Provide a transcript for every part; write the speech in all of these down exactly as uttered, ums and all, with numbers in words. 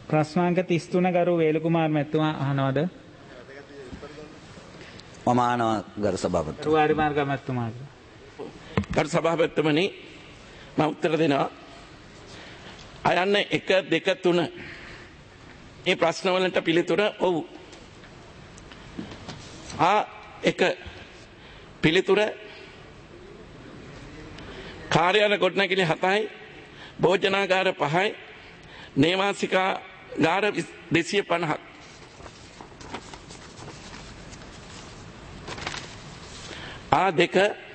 ප්‍රශ්නාංක තිස් තුන ගරු වේලුකුමාර මැතිතුමා අහනවද? මම අහනවා ගරු සභාපති. වාරිමාර්ග මැතිතුමාට. ගරු සභාපතිතුමනි මම උත්තර දෙනවා. අයන්න එක දෙක තුන මේ ප්‍රශ්නවලට පිළිතුර ඔව්. ආ එක පිළිතුර කාර්යාල ගොඩනැගිලි හතයි භෝජනාගාර පහයි නේවාසිකාගාර දෙසිය පනහක්. ආ දෙක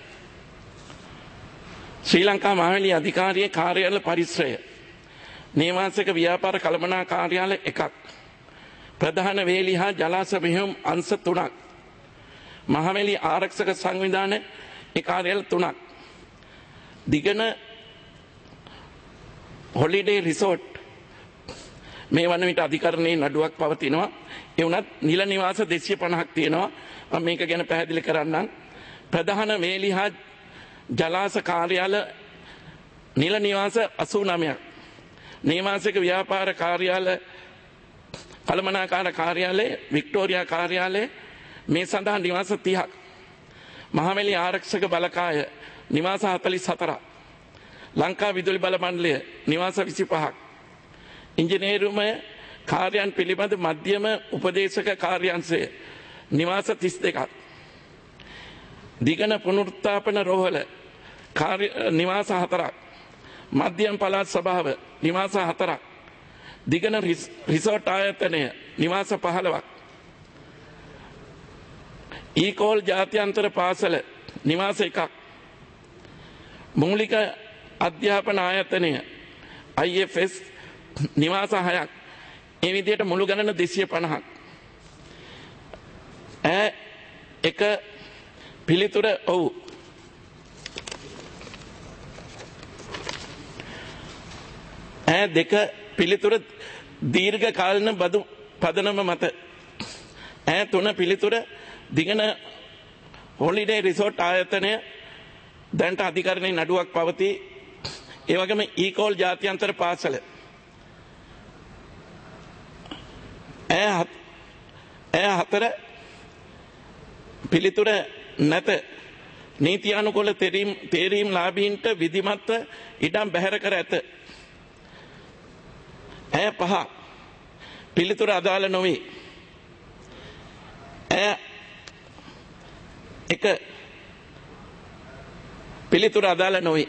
ශ්‍රී ලංකා මහවැලි අධිකාරිය කාර්යාල පරිශ්‍රය නේවාසික ව්‍යාපාර කළමනා කාර්යාල එකක් ප්‍රධාන වේලි හා ජලාශ මෙහෙයුම් අංශ තුනක් මහවැලි ආරක්ෂක සංවිධාන ඒ කාර්යාල තුනක් දිගන හොලිඩේ රිසෝට් මේ වන විට අධිකරණයේ නඩුවක් පවතිනවා. ඒ වුණත් නිල නිවාස දෙසිය පනහක් තියෙනවා. මම මේක ගැන පැහැදිලි කරන්නම්. ප්‍රධාන වේලි හා ජලාශ කාර්යාල නිල නිවාස අසූ නවයක් නේවාසික ව්‍යාපාර කාර්යාල කළමනාකාර කාර්යාලය වික්ටෝරියා කාර්යාලය මේ සඳහා නිවාස තිහක් මහවැලි ආරක්ෂක බලකාය නිවාස හතළිස් හතරක් ලංකා විදුලි බල මණ්ඩලය නිවාස විසිපහක් ඉංජිනේරුමය කාර්යයන් පිළිබඳ මධ්‍යම උපදේශක කාර්යංශය නිවාස තිස් දෙකක් දිගන පුනරුත්ථාපන රෝහල නිවාස හතරක් මධ්‍යම පළාත් සභාව නිවාස හතරක් දිගන රිසෝට් ආයතනය නිවාස පහළවක් ඊකෝල් ජාත්‍යන්තර පාසල නිවාස එකක් මූලික අධ්‍යාපන ආයතනය අයි එෆ් එස් නිවාස හයක් ඒ විදිහට මුළු ගණන දෙසිය පනහක් ඈ එක පිළිතුර ඔව් ඈ දෙක පිළිතුර දීර්ඝ කාලීන බදු පදනම මත ඈ තුන පිළිතුර දිගන හොලිඩේ රිසෝට් ආයතනය දැන්ට අධිකරණයේ නඩුවක් පවතී. ඒ වගේම ඊකෝල් ජාත්‍යන්තර පාසල ඈ හතර පිළිතුර නැත නීතියානුකූල තේරීම් තේරීම් ලාභීන්ට විධිමත්ව ඉඩම් බැහැර කර ඇත. ඈ පහ පිළිතුර අදාළ නොවේ. ඈ එක පිළිතුර අදාළ නොවේ.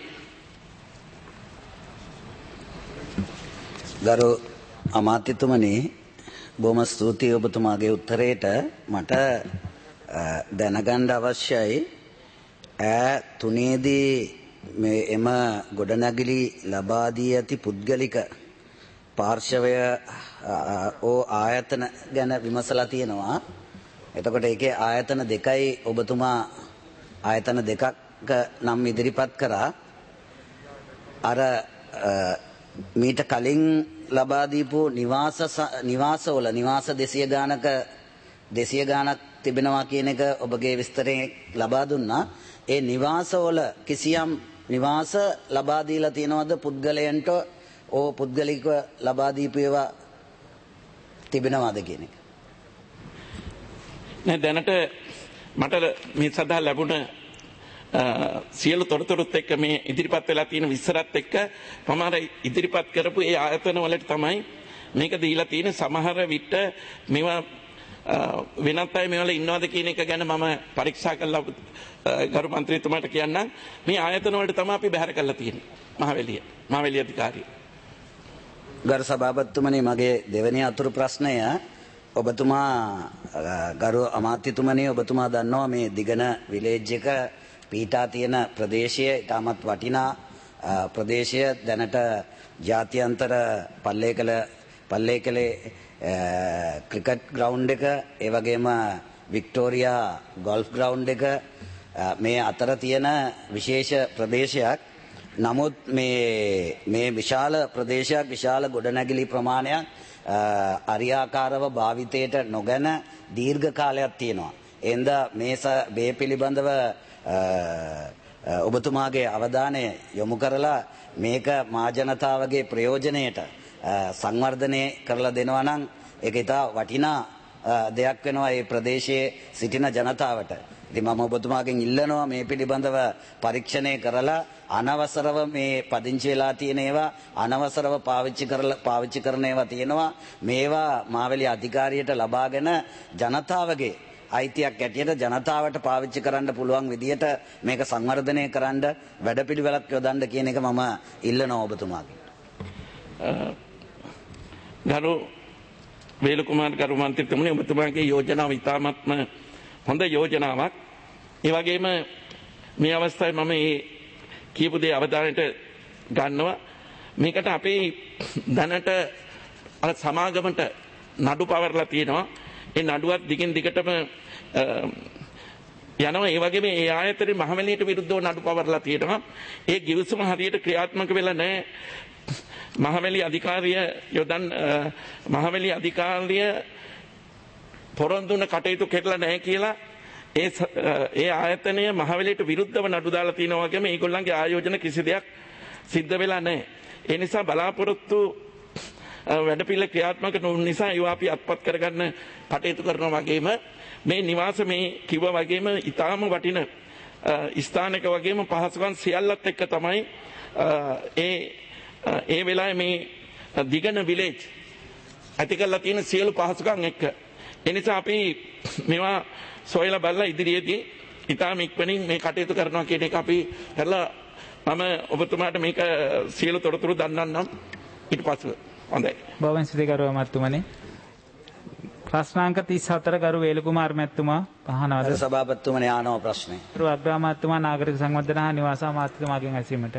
ගරු අමාත්‍යතුමනි බොහොම ස්තුතියි ඔබතුමාගේ උත්තරේට. මට දැනගන්න අවශ්‍යයි ඈ තුනේදී මේ එම ගොඩනැගිලි ලබා දී ඇති පුද්ගලික පාර්ශවය ඕ ආයතන ගැන විමසලා තියෙනවා. එතකොට ඒකේ ආයතන දෙකයි ඔබතුමා ආයතන දෙකක් නම් ඉදිරිපත් කරා. අර මීට කලින් ලබා දීපු නිවාස නිවාසවල නිවාස දෙසිය ගානක දෙසිය ගානක් තිබෙනවා කියන එක ඔබගේ විස්තරයෙන් ලබා දුන්නා. ඒ නිවාසවල කිසියම් නිවාස ලබා දීලා තියෙනවද පුද්ගලයන්ට ඕ පුද්ගලිකව ලබා දීපු ඒවා තිබෙනවද කියන එක? නෑ දැනට මට මේ සඳහා ලැබුණ සියලු තොරතුරුත් එක්ක මේ ඉදිරිපත් වෙලා තියෙන විස්තරات එක්ක මම අර ඉදිරිපත් කරපු ඒ ආයතන වලට තමයි මේක දීලා තියෙන. සමහර විට මේවා වෙනත් අය මේවල ඉන්නවද කියන එක ගැන මම පරීක්ෂා කළා ගරු මන්ත්‍රීතුමාට කියන්නම්. මේ ආයතන වලට තමයි අපි බැහැර කරලා තියෙන්නේ මහවැලිය මහවැලිය අධිකාරිය. ගරු සභාපතිතුමනි මගේ දෙවෙනි අතුරු ප්‍රශ්නය ඔබතුමා ගරු අමාත්‍යතුමනි ඔබතුමා දන්නවා මේ දිගන විලේජ් එක පීඨා තියෙන ප්‍රදේශය ඉතාමත් වටිනා ප්‍රදේශය. දැනට ජාත්‍යන්තර පල්ලේකල පල්ලේකලේ ක්‍රිකට් ග්‍රවුන්ඩ් එක ඒ වගේම වික්ටෝරියා ගෝල්ෆ් ග්‍රවුන්ඩ් එක මේ අතර තියෙන විශේෂ ප්‍රදේශයක්. නමුත් මේ මේ විශාල ප්‍රදේශයක් විශාල ගොඩනැගිලි ප්‍රමාණයක් අරියාකාරව භාවිතයට නොගැන දීර්ඝ කාලයක් තියෙනවා. එඳ මේ මේ පිළිබඳව ඔබතුමාගේ අවධානය යොමු කරලා මේක මා ජනතාවගේ ප්‍රයෝජනයට සංවර්ධනය කරලා දෙනවා නම් ඒක ඉතා වටිනා දෙයක් වෙනවා ඒ ප්‍රදේශයේ සිටින ජනතාවට. ඉතින් මම ඔබතුමාගෙන් ඉල්ලනවා මේ පිළිබඳව පරීක්ෂණය කරලා අනවසරව මේ පදිංචි වෙලා තියෙන ඒවා අනවසරව පාවිච්චි කරලා පාවිච්චි කරන ඒවා තියෙනවා. මේවා මාවැලි අධිකාරියට ලබාගෙන ජනතාවගේ අයිතියක් ඇටියට ජනතාවට පාවිච්චි කරන්න පුළුවන් විදියට මේක සංවර්ධනය කරන්න වැඩපිළිවෙලක් යොදන්න කියන එක මම ඉල්ලනවා ඔබතුමාගෙන්. ගරු වේලුකුමාර ගරු මන්ත්‍රීතුමනි, ඔබතුමාගේ යෝජනාව ඉතාමත්ම හොඳ යෝජනාවක්. ඒ වගේම මේ අවස්ථාවේ මම මේ කියපු දේ අවධානයට ගන්නවා. මේකට අපේ දැනට අර සමාගමට නඩු පවර්ලා තියෙනවා. ඒ නඩුවත් දිගින් දිගටම යනවා. ඒ වගේම ඒ ආයතනයේ මහවැලියට විරුද්ධව නඩු පවර්ලා තියෙනවා. ඒ ගිවිසුම හරියට ක්‍රියාත්මක වෙලා නැහැ. මහවැලි අධිකාරිය යොදන් මහවැලි අධිකාරිය පොරොන්දුන කටයුතු කෙරලා නැහැ කියලා ඒ ඒ ආයතනය මහවැලියට විරුද්ධව නඩු දාලා තියෙනවා වගේම ඒගොල්ලන්ගේ ආයෝජන කිසි දෙයක් සිද්ධ වෙලා නැහැ. ඒ නිසා බලාපොරොත්තු වැඩපිළිවෙල ක්‍රියාත්මක නොවන නිසා ඒවා අපි අත්පත් කරගන්න කටයුතු කරනවා වගේම මේ නිවාස මේ කිව්වා වගේම ඊටාම වටින ස්ථානක වගේම පහසුකම් සියල්ලත් එක්ක තමයි ඒ ඒ වෙලාවේ මේ දිගන විලේජ් ඇති කරලා තියෙන සියලු පහසුකම් එක්ක. ඒ නිසා අපි මේවා සොයලා බලලා ඉදිරියේදී ඊටාම ඉක්මනින් මේ කටයුතු කරනවා කියන එක අපි කරලා මම ඔබතුමාට මේක සියලු තොරතුරු දන්නන්නම් ඊට පස්ව. හොඳයි. බොහොම ස්තුතියි ගරු මහත්මයාණනි. ප්‍රශ්නාංක තිස් හතර ගරු වේලුකුමාර මැතිතුමා අහනවාද? සභාපතිතුමනි ආනෝ ප්‍රශ්නේ. ගරු අග්‍රා මහත්මයා නාගරික සංවර්ධන හා නිවාස අමාත්‍යතුමාගෙන් ඇසීමට.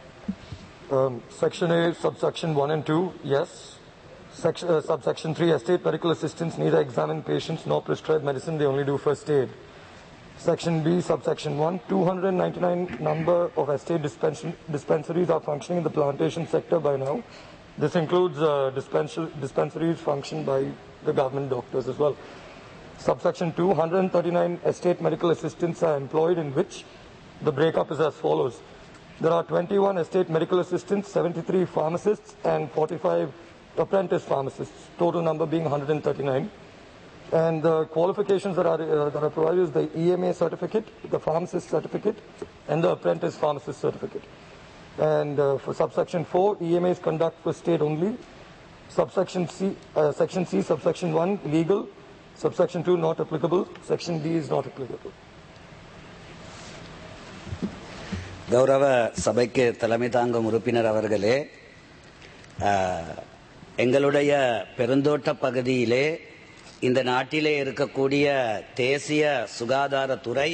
Um, section A, subsection one and two, yes. Section, uh, subsection three, estate medical assistants neither examine patients nor prescribe medicine, they only do first aid. Section B, subsection one, two hundred ninety-nine number of estate dispens- dispensaries are functioning in the plantation sector by now. This includes uh, dispens- dispensaries functioned by the government doctors as well. Subsection two, one hundred thirty-nine estate medical assistants are employed, in which the breakup is as follows. There are twenty-one estate medical assistants, seventy-three pharmacists, and forty-five apprentice pharmacists, total number being one hundred thirty-nine. And the qualifications that are, uh, that are provided is the E M A certificate, the pharmacist certificate, and the apprentice pharmacist certificate. And uh, for subsection four, E M As conduct for state only. Subsection C, uh, section C, subsection one, legal. Subsection two, not applicable. Section D is not applicable. கௌரவ சபைக்கு தலைமை தாங்கும் உறுப்பினர் அவர்களே, எங்களுடைய பெருந்தோட்ட பகுதியிலே இந்த நாட்டிலே இருக்கக்கூடிய தேசிய சுகாதாரத்துறை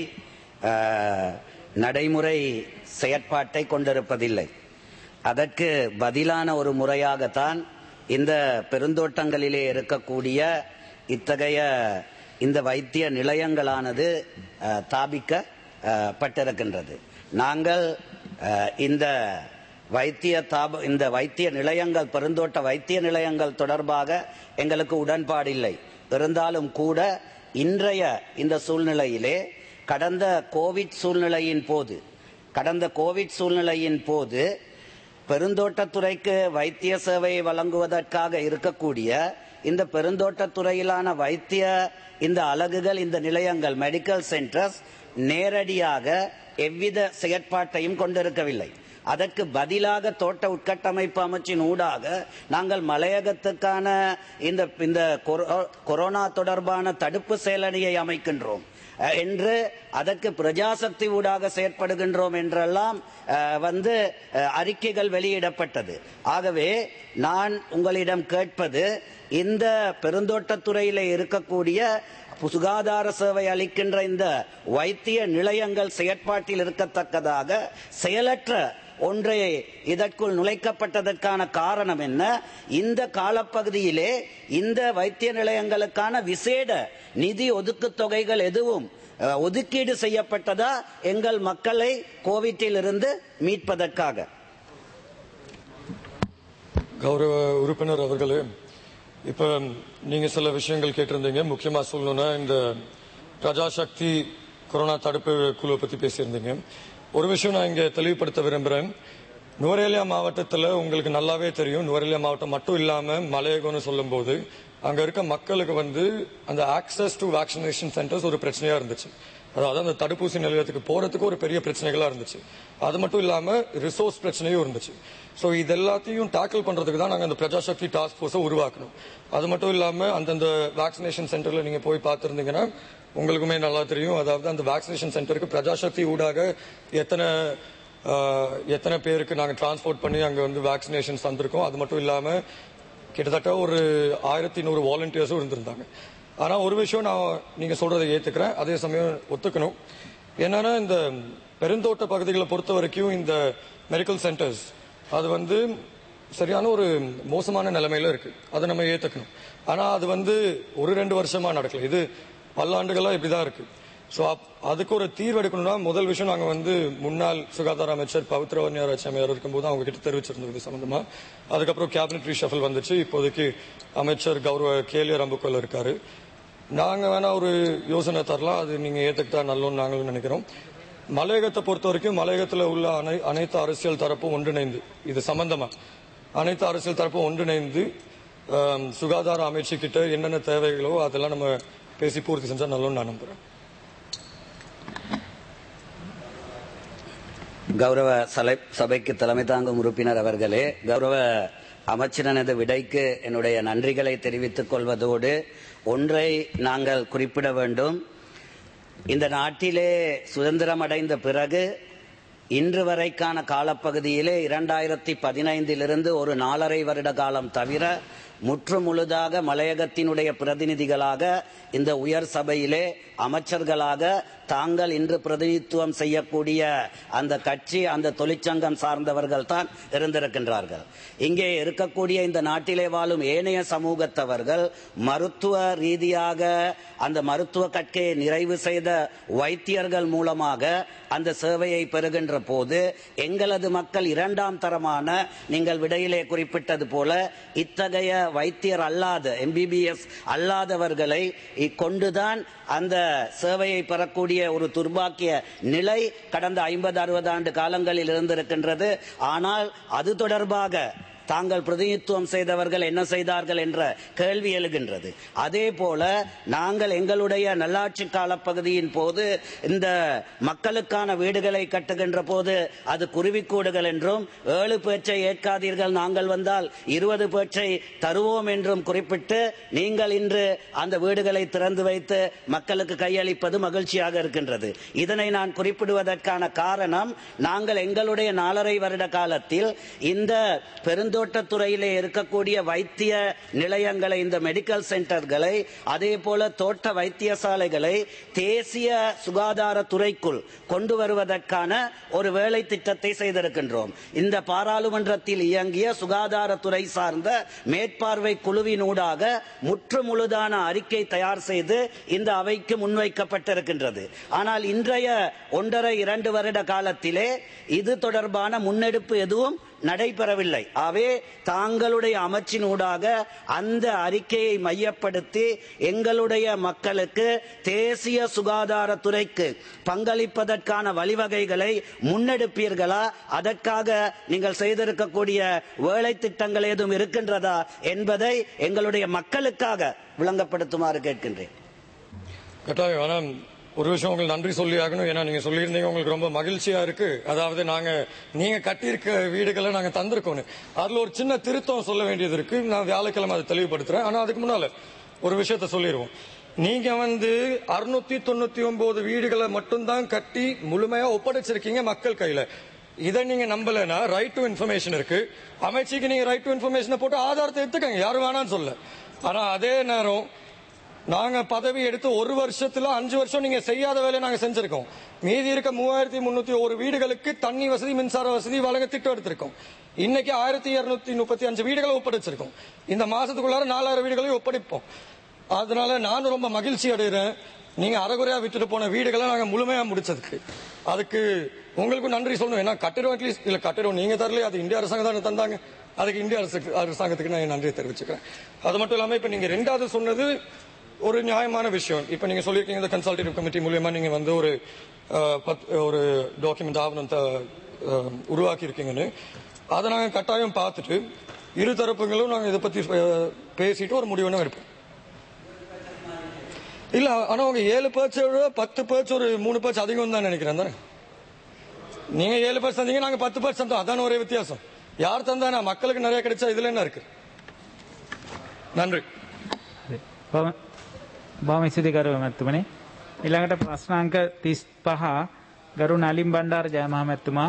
நடைமுறை செயற்பாட்டை கொண்டிருப்பதில்லை. அதற்கு பதிலான ஒரு முறையாகத்தான் இந்த பெருந்தோட்டங்களிலே இருக்கக்கூடிய இத்தகைய இந்த வைத்திய நிலையங்களானது தாபிக்கப்பட்டிருக்கின்றது. நாங்கள் இந்த வைத்திய தாப இந்த வைத்திய நிலையங்கள் பெருந்தோட்ட வைத்திய நிலையங்கள் தொடர்பாக எங்களுக்கு உடன்பாடில்லை. இருந்தாலும் கூட இன்றைய இந்த சூழ்நிலையிலே கடந்த கோவிட் சூழ்நிலையின் போது கடந்த கோவிட் சூழ்நிலையின் போது பெருந்தோட்டத்துறைக்கு வைத்திய சேவையை வழங்குவதற்காக இருக்கக்கூடிய இந்த பெருந்தோட்டத்துறையிலான வைத்திய இந்த அலகுகள் இந்த நிலையங்கள் மெடிக்கல் சென்டர்ஸ் நேரடியாக எவ்வித செயற்பாட்டையும் கொண்டிருக்கவில்லை. அதற்கு பதிலாக தோட்ட உட்கட்டமைப்பு அமைச்சின் ஊடாக நாங்கள் மலையகத்துக்கான இந்த இந்த கொரோனா தொடர்பான தடுப்பு செயலணியை அமைக்கின்றோம் என்று அதற்கு பிரஜாசக்தி ஊடாக செயற்படுகின்றோம் என்றெல்லாம் வந்து அறிக்கைகள் வெளியிடப்பட்டது. ஆகவே நான் உங்களிடம் கேட்பது, இந்த பெருந்தோட்டத்துறையிலே இருக்கக்கூடிய சுகாதார சேவை அளிக்கின்ற இந்த வைத்திய நிலையங்கள் செயற்பாட்டில் இருக்கத்தக்கதாக செயலற்ற ஒன்றை இதற்குள் நுழைக்கப்பட்டதற்கான காரணம் என்ன? இந்த காலப்பகுதியிலே இந்த வைத்திய நிலையங்களுக்கான விசேட நிதி ஒதுக்கு தொகைகள் எதுவும் ஒதுக்கீடு செய்யப்பட்டதா எங்கள் மக்களை கோவிட்டில் இருந்து மீட்பதற்காக? கௌரவ உறுப்பினர் அவர்களே, இப்ப நீங்க சில விஷயங்கள் கேட்டிருந்தீங்க. முக்கியமா சொல்லணும்னா இந்த பிரஜாசக்தி கொரோனா தடுப்பு குழுவை பத்தி பேசியிருந்தீங்க. ஒரு விஷயம் நான் இங்க தெளிவுபடுத்த விரும்புறேன். நுவரேலியா மாவட்டத்தில் உங்களுக்கு நல்லாவே தெரியும். நுவரேலியா மாவட்டம் மட்டும் இல்லாமல் மலையகம்னு சொல்லும் போது அங்க இருக்க மக்களுக்கு வந்து அந்த ஆக்சஸ் டு வேக்சினேஷன் சென்டர்ஸ் ஒரு பிரச்சனையா இருந்துச்சு. அதாவது அந்த தடுப்பூசி நிலையத்துக்கு போறதுக்கு ஒரு பெரிய பிரச்சனைகளா இருந்துச்சு. அது மட்டும் இல்லாம ரிசோர்ஸ் பிரச்சனையும் இருந்துச்சு. ஸோ இது எல்லாத்தையும் டேக்கிள் பண்றதுக்கு தான் நாங்கள் அந்த பிரஜாசக்தி டாஸ்க் ஃபோர்ஸை உருவாக்கணும். அது மட்டும் இல்லாம அந்தந்த வேக்சினேஷன் சென்டர்ல நீங்க போய் பார்த்துருந்தீங்கன்னா உங்களுக்குமே நல்லா தெரியும். அதாவது அந்த வேக்சினேஷன் சென்டருக்கு பிரஜாசக்தி ஊடாக எத்தனை எத்தனை பேருக்கு நாங்கள் டிரான்ஸ்போர்ட் பண்ணி அங்கே வந்து வேக்சினேஷன்ஸ் தந்திருக்கோம். அது மட்டும் இல்லாம கிட்டத்தட்ட ஒரு ஆயிரத்தி நூறு வாலண்டியர்ஸும் இருந்திருந்தாங்க. ஆனா ஒரு விஷயம் நான் நீங்க சொல்றதை ஏத்துக்கிறேன், அதே சமயம் ஒத்துக்கணும். என்னன்னா இந்த பெருந்தோட்ட பகுதிகளை பொறுத்த வரைக்கும் இந்த மெடிக்கல் சென்டர்ஸ் அது வந்து சரியான ஒரு மோசமான நிலைமையில இருக்கு. அதை நம்ம ஏத்துக்கணும். ஆனா அது வந்து ஒரு ரெண்டு வருஷமா நடக்கல, இது பல்லாண்டுகளா இப்படிதான் இருக்கு. ஸோ அதுக்கு ஒரு தீர்வு எடுக்கணும்னா முதல் விஷயம் நாங்கள் வந்து முன்னாள் சுகாதார அமைச்சர் பவித்ரவன்யார் அம்மையார் இருக்கும்போது அவங்க கிட்ட தெரிவிச்சிருந்தோம் இது சம்பந்தமா. அதுக்கப்புறம் கேபினட் ரீஷஃபில் வந்துச்சு. இப்போதைக்கு அமைச்சர் கௌரவ கேலியர் அம்புக்கல் இருக்காரு. நாங்க வேணா ஒரு யோசனை தரலாம், அது நீங்க ஏத்துக்கிட்டா நல்லோன்னு நாங்களும் நினைக்கிறோம். மலையகத்தை பொறுத்த வரைக்கும் மலையகத்தில் உள்ள அனை அனைத்து அரசியல் தரப்பும் ஒன்றிணைந்து இது சம்பந்தமா அனைத்து அரசியல் தரப்பும் ஒன்றிணைந்து சுகாதார அமைச்சு கிட்ட என்னென்ன தேவைகளோ அதெல்லாம் நம்ம பேசி பூர்த்தி செஞ்சா நல்லோன்னு நான் நம்புறேன். கௌரவ சபைக்கு தலைமை தாங்கும் உறுப்பினர் அவர்களே, கௌரவ அமைச்சரனது விடைக்கு என்னுடைய நன்றிகளை தெரிவித்துக் கொள்வதோடு ஒன்றை நாங்கள் குறிப்பிட வேண்டும். இந்த நாட்டிலே சுதந்திரம் அடைந்த பிறகு இன்று வரைக்கான காலப்பகுதியிலே இரண்டாயிரத்தி பதினைந்திலிருந்து ஒரு நாலரை வருட காலம் தவிர முற்று முழுதாக மலையகத்தினுடைய பிரதிநிதிகளாக இந்த உயர் சபையிலே அமைச்சர்களாக தாங்கள் இன்று பிரதிநிதித்துவம் செய்யக்கூடிய அந்த கட்சி அந்த தொழிற்சங்கம் சார்ந்தவர்கள் தான் இருந்திருக்கின்றார்கள். இங்கே இருக்கக்கூடிய இந்த நாட்டிலே வாழும் ஏனைய சமூகத்தவர்கள் மருத்துவ ரீதியாக அந்த மருத்துவ கற்கையை நிறைவு செய்த வைத்தியர்கள் மூலமாக அந்த சேவையை பெறுகின்ற போது எங்களது மக்கள் இரண்டாம் தரமான, நீங்கள் விடையிலே குறிப்பிட்டது போல இத்தகைய வைத்தியர் அல்லாத எம்பிபிஎஸ் அல்லாதவர்களை கொண்டுதான் அந்த சேவையை பெறக்கூடிய ஒரு துர்பாக்கிய நிலை கடந்த ஐம்பது அறுபது ஆண்டு காலங்களில் இருந்திருக்கின்றது. ஆனால் அது தொடர்பாக தாங்கள் பிரதிநிதித்துவம் செய்தவர்கள் என்ன செய்தார்கள் என்ற கேள்வி எழுகின்றது. அதே போல நாங்கள் எங்களுடைய நல்லாட்சி காலப்பகுதியின் போது இந்த மக்களுக்கான வீடுகளை கட்டுகின்ற போது அது குருவிக்கூடுகள் என்றும் ஏழு பேச்சை ஏற்காதீர்கள், நாங்கள் வந்தால் இருபது பேச்சை தருவோம் என்றும் குறிப்பிட்டு நீங்கள் இன்று அந்த வீடுகளை திறந்து வைத்து மக்களுக்கு கையளிப்பது மகிழ்ச்சியாக இருக்கின்றது. இதனை நான் குறிப்பிடுவதற்கான காரணம், நாங்கள் எங்களுடைய நாலரை வருட காலத்தில் இந்த பெருந்தோ தோட்டத்துறையிலே இருக்கக்கூடிய வைத்திய நிலையங்களை, இந்த மெடிக்கல் சென்டர்களை, அதே போல தோட்ட வைத்தியசாலைகளை தேசிய சுகாதாரத்துறைக்குள் கொண்டு வருவதற்கான ஒரு வேலை திட்டத்தை செய்திருக்கின்றோம். இந்த பாராளுமன்றத்தில் இயங்கிய சுகாதாரத்துறை சார்ந்த மேற்பார்வை குழுவினூடாக முற்று முழுதான அறிக்கை தயார் செய்து இந்த அவைக்கு முன்வைக்கப்பட்டிருக்கின்றது. ஆனால் இன்றைய ஒன்றரை இரண்டு வருட காலத்திலே இது தொடர்பான முன்னெடுப்பு எதுவும் நடைபெறவில்லை. அவே தாங்களுடைய அமைச்சினூடாக அந்த அறிக்கையை மையப்படுத்தி எங்களுடைய மக்களுக்கு தேசிய சுகாதாரத்துறைக்கு பங்களிப்பதற்கான வழிவகைகளை முன்னெடுப்பீர்களா? அதற்காக நீங்கள் செய்திருக்கக்கூடிய வேலை திட்டங்கள் ஏதும் இருக்கின்றதா என்பதை எங்களுடைய மக்களுக்காக விளங்கப்படுத்துமாறு கேட்கின்றேன். கட்டாயம் ஒரு விஷயம் உங்களுக்கு நன்றி சொல்லி ஆகணும். ஏன்னா நீங்க சொல்லியிருந்தீங்க உங்களுக்கு ரொம்ப மகிழ்ச்சியா இருக்கு, அதாவது நாங்க நீங்க கட்டியிருக்க வீடுகளை நாங்க தந்திருக்கோம். அதுல ஒரு சின்ன திருத்தம் சொல்ல வேண்டியது இருக்கு. நான் வியாழக்கிழமை அதை தெளிவுபடுத்துறேன். ஆனா அதுக்கு முன்னால ஒரு விஷயத்த சொல்லிடுவோம். நீங்க வந்து அறுநூத்தி தொண்ணூத்தி ஒன்பது வீடுகளை மட்டும்தான் கட்டி முழுமையா ஒப்படைச்சிருக்கீங்க மக்கள் கையில. இதை நீங்க நம்பலன்னா ரைட் டு இன்ஃபர்மேஷன் இருக்கு, அமைச்சுக்கு நீங்க ரைட் டு இன்ஃபர்மேஷனை போட்டு ஆதாரத்தை எடுத்துக்கங்க, யாரும் வேணான்னு சொல்ல. ஆனா அதே நேரம் நாங்க பதவி எடுத்து ஒரு வருஷத்துல அஞ்சு வருஷம் நீங்க செய்யாத வேலையை நாங்க செஞ்சிருக்கோம். மீதி இருக்க மூவாயிரத்தி முன்னூத்தி ஒரு வீடுகளுக்கு தண்ணி வசதி மின்சார வசதி வழங்க திட்டம் எடுத்திருக்கோம். இன்னைக்கு ஆயிரத்தி இருநூத்தி முப்பத்தி அஞ்சு வீடுகளை ஒப்படைச்சிருக்கோம். இந்த மாசத்துக்குள்ளார நாலாயிரம் வீடுகளை ஒப்படைப்போம். அதனால நானும் ரொம்ப மகிழ்ச்சி அடைகிறேன். நீங்க அறகுறையா விட்டுட்டு போன வீடுகளை நாங்க முழுமையா முடிச்சதுக்கு அதுக்கு உங்களுக்கு நன்றி சொல்லணும். ஏன்னா கட்டிடம் அட்லீஸ்ட் இல்ல கட்டிடம் நீங்க தரல, அது இந்திய அரசாங்கம் தானே தந்தாங்க. அதுக்கு இந்திய அரசாங்கத்துக்கு நான் நன்றி தெரிவிச்சுக்கிறேன். அது மட்டும் இல்லாம இப்ப நீங்க ரெண்டாவது சொன்னது ஒரு நியாயமான விஷயம். இப்ப நீங்க சொல்லிருக்கீங்க இந்த கன்சல்டேட்டிவ் கமிட்டி மூலியமா நீங்க வந்து ஒரு ஒரு டாக்குமெண்ட் ஆவணம் அஹ், உருவாக்கி இருக்கீங்கன்னு அதை நாங்கள் கட்டாயம் பார்த்துட்டு இரு தரப்புகளும் நாங்கள் இதை பற்றி பேசிட்டு ஒரு முடிவுன்னு எடுப்போம். இல்லை ஆனால் அவங்க ஏழு பேர்ச்சை விட பத்து பேர்ச் ஒரு மூணு பேர்ச் அதிகம் தான் நினைக்கிறேன் தானே. நீங்கள் ஏழு பேர்ச் தந்தீங்க, நாங்கள் பத்து பேர்ச் தந்தோம், அதான ஒரே வித்தியாசம். யார் தந்தானா மக்களுக்கு நிறைய கிடைச்சா இதில் என்ன இருக்கு? நன்றி. බොහොම ස්තුතියි කරු මැතිතුමනි. ඊළඟට ප්‍රශ්නාංක තිස් පහ ගරු නලින් බණ්ඩාර ජයමහා මැතිතුමා.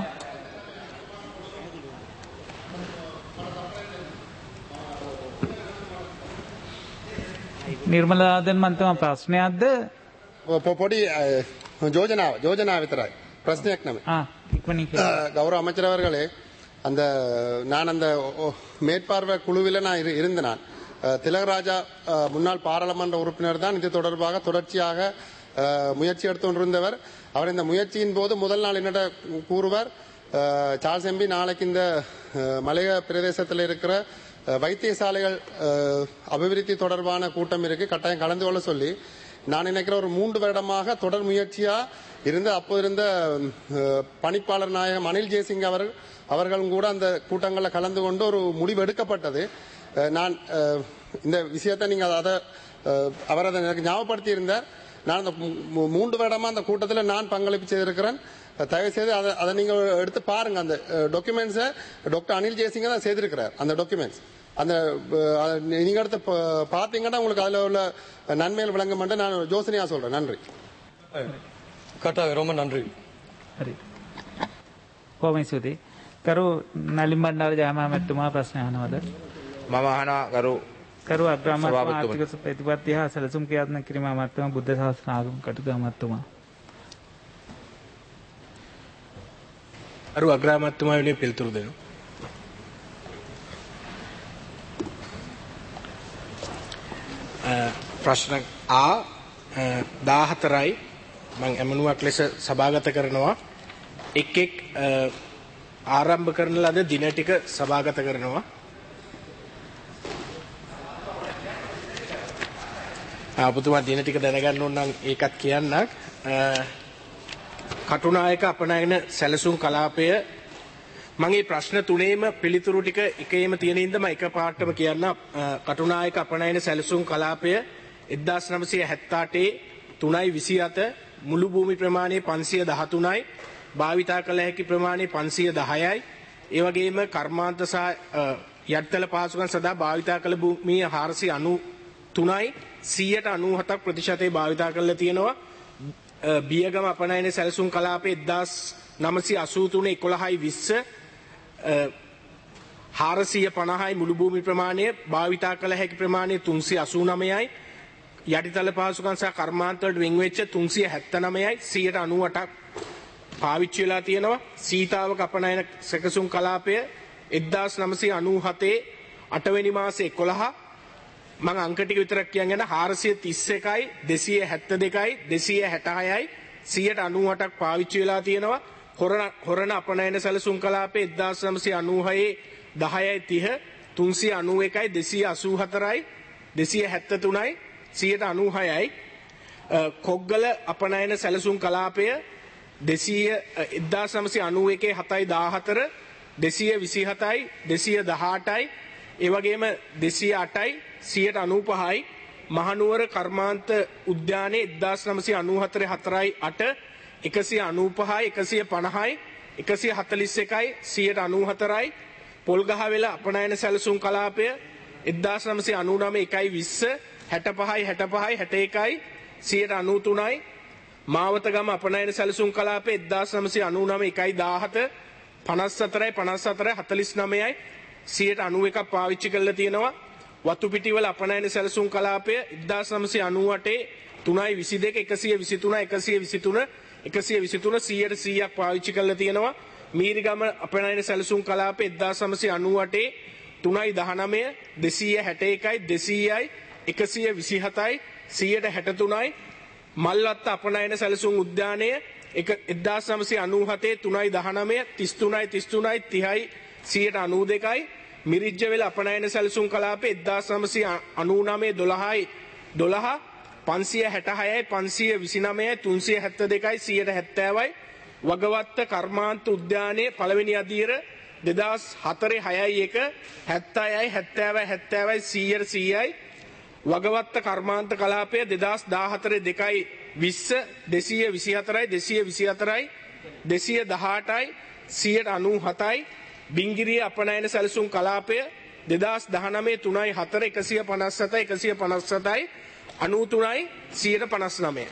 නිර්මලාදන් මන්තුමා ප්‍රශ්නයක්ද? පොඩි யோஜனாව யோஜனா විතරයි. ප්‍රශ්නයක් නෙමෙයි. ආ ඉක්මනින් கௌரவ அமைச்சர் அவர்களே, அந்த நான் அந்த மேற்பார்வை குழுவில் நான் இரு- இருந்த நான் அஹ், திலகராஜா அஹ், முன்னாள் பாராளுமன்ற உறுப்பினர் தான் இது தொடர்பாக தொடர்ச்சியாக அஹ், முயற்சி எடுத்து கொண்டிருந்தவர். அவர் இந்த முயற்சியின் போது முதல் நாள் என்னிட கூறுவர், அஹ், சார்ல்ஸ் எம்பி நாளைக்கு இந்த அஹ், மலைய பிரதேசத்தில் இருக்கிற அஹ், வைத்தியசாலைகள் அஹ், அபிவிருத்தி தொடர்பான கூட்டம் இருக்கு, கட்டாயம் கலந்து கொள்ள சொல்லி நான் நினைக்கிற ஒரு மூன்று வருடமாக தொடர் முயற்சியா இருந்த அப்போ இருந்த அஹ், பணிப்பாளர் நாயகம் அனில் ஜெயசிங் அவர் அவர்களும் கூட அந்த கூட்டங்களில் கலந்து கொண்டு ஒரு முடிவு எடுக்கப்பட்டது. அஹ், நான் அஹ், இந்த விஷயத்தை நீங்க அதை அஹ், அவர் அதை எனக்கு ஞாபகப்படுத்தி இருந்தார். நான் அந்த மூ- மூ- மூன்று வருடமா அந்த கூட்டத்தில் நான் பங்களிப்பு செய்திருக்கிறேன். தயவு செய்து அதை அதை நீங்க எடுத்து பாருங்க. அந்த டாக்குமெண்ட்ஸை டாக்டர் அனில் ஜெயசிங்க தான் செய்திருக்கிறார். அந்த டாக்குமெண்ட்ஸ் அந்த அஹ், அதை நீங்க எடுத்து பா- பார்த்தீங்கன்னா உங்களுக்கு அதில் உள்ள நன்மைகள் விளங்க மாட்டேன். நான் யோசனையா சொல்றேன். நன்றி. கட்டாயம் ரொம்ப நன்றி. හරි. බොහොම ස්තුතියි. කරු නලින් බණ්ඩාර ජයමහා මැතිතුමා ප්‍රශ්න අහනවද? මම අහනවා ගරු කරු අග්‍රාමාත්‍ය සභාපතිතුමනි. ආර්ථික ප්‍රතිපත්තිය හා සැලසුම් ක්‍රියාත්මක කිරීම අමාත්‍යතුමා බුද්ධ ශාසන ආගම කටයුතු අමාත්‍යතුමා. අරු අග්‍රාමාත්‍යතුමා වෙනුවෙන් පිළිතුරු දෙනවා. අ, ප්‍රශ්න ආ දාහතරයි මම ඇමනුවක් ලෙස සභාගත කරනවා. එක් එක් අ, ආරම්භ කරන ලද දින ටික සභාගත කරනවා. ඔබතුමා දින ටික දැනගන්න ඕන නම් ඒකත් කියන්නක්. අ, කටුනායක අපනයන සැලසුම් කලාපය මම මේ ප්‍රශ්න තුනේම පිළිතුරු ටික එකේම තියෙන ඉඳම එක පාඩම කියන්න. අ, කටුනායක අපනයන සැලසුම් කලාපය එක්දාස් නවසිය හැත්තඅට තුනයි විසිහත මුළු භූමි ප්‍රමාණය පන්සිය දහතුනයි භාවිතා කළ හැකි ප්‍රමාණය පන්සිය දහයයි. ඒ වගේම කර්මාන්ත සහ යටිතල පහසුකම් සඳහා භාවිතා කළ භූමිය හාරසිය අනූතුනයි සියයට අනූහතක් ප්‍රතිශතයේ භාවිතා කරලා තියෙනවා. බියගම අපනයන සැලසුම් කලාපයේ එක්දාස් නවසිය අසූතුන එකොළහයි විස්ස හාරසිය පනහයි මුළු භූමි ප්‍රමාණය භාවිතා කළ හැකි ප්‍රමාණය තුන්සිය අසූනමයයි යටිතල පහසුකම් සහ කර්මාන්ත වලට වෙන් වෙච්ච තුන්සිය හැත්තනමයයි සියයට අනූඅටක් පාවිච්චි වෙලා තියෙනවා. සීතාවක අපනයන සැකසුම් කලාපය එක්දාස් නවසිය අනූහතේ අටවෙනි මාසේ එකොළහ මම අංක ටික විතරක් කියන්න හාරසිය තිස් එකයි දෙසිය හැත්තෑ දෙසිය හැටහයයි සියයට අනූඅටක් පාවිච්චි වෙලා තියෙනවා. හොරණ හොරණ අපනයන සැලසුම් කලාපයේ එක්දාස් නවසිය අනූහයේ දහයයි තිහ තුන්සිය අනූ එකයි දෙසිය අසූ හතරයි දෙසිය හැත්තෑ සියයට අනූහයයි. කොග්ගල අපනයන සැලසුම් කලාපය දෙසිය එක්දාස් නවසිය අනූ එකේ හතයි දාහතර දෙසිය විසිහතයි දෙසිය දහඅටයි ඒ වගේම දෙසිය අටයි සියයට අනූපහයි. මහනුවර කර්මාන්ත උද්‍යානයේ එක්දාස් නවසිය අනූහතරේ හතරයි අට එකසිය අනූපහයි එකසිය පනහයි එකසිය හතළිස් එකයි සියයට අනූහතරයි. පොල්ගහවෙල අපනයන සැලසුම් කලාපය එක්දාස් නවසිය අනූනවය එකයි විස්ස හැටපහයි හැටපහයි හැට එකයි සියයට අනූතුනයි. මාවතගම අපනයන සැලසුම් කලාපය එක්දාස් නවසිය අනූනවය එකයි දාහත පනස් හතරයි පනස් හතරයි හතළිස් නවයයි සියයට අනූ එකක් පාවිච්චි කරලා තියෙනවා. වතුපිටිවල අපනයන සැලසුම් කලාපය එක්දාස් නවසිය අනූ අටේ තුනයි විසි දෙක එකසිය විසිතුන එකසිය විසිතුන එකසිය විසිතුන සියයට සීයක් පාවිච්චි කරලා තියෙනවා. මීරිගම අපනයන සැලසුම් කලාපය එක්දාස් නවසිය අනූ අටේ තුනයි දහනවය දෙසිය හැට එකයි දෙසීයයි එකසිය විසිහතයි සියයට හැටතුනයි. මල්වත්ත අපනයන සැලසුම් උද්‍යානය එක්දාස් නවසිය අනූ හතේ තුනයි දහනවය තිස් තුනයි තිස් තුනයි තිහයි සියයට අනූ දෙකයි. මිරිජ්ජවෙල අපනයන සැලසුම් කලාපයේ එක්දාස් නවසිය අනූ නවය දොළහයි දොළහ පන්සිය හැටහයයි පන්සිය විසිනවයයි තුන්සිය හැත්තෑ දෙකයි සියයට හැත්තෑවයි. වගවත්ත කර්මාන්ත උද්‍යානයේ පළවෙනි අදියර දෙදහස් හතරේ හයයි එක හැත්තෑවයි හැත්තෑවයි හැත්තෑවයි සීයට සීයයි වගවත්ත කර්මාන්ත කලාපය දෙදහස් දාහතරේ දෙකයි විස්ස දෙසිය විසිහතරයි දෙසිය විසිහතරයි දෙසිය දහඅටයි සියයට අනූහතයි බිංගිරිය අපනයන සැලසුම් කලාපය දෙදහස් දහනවය තුනයි හතර එකසිය පනස් සතයි එකසිය පනස් සතයි අනූතුනයි සියයට පනස් නවය.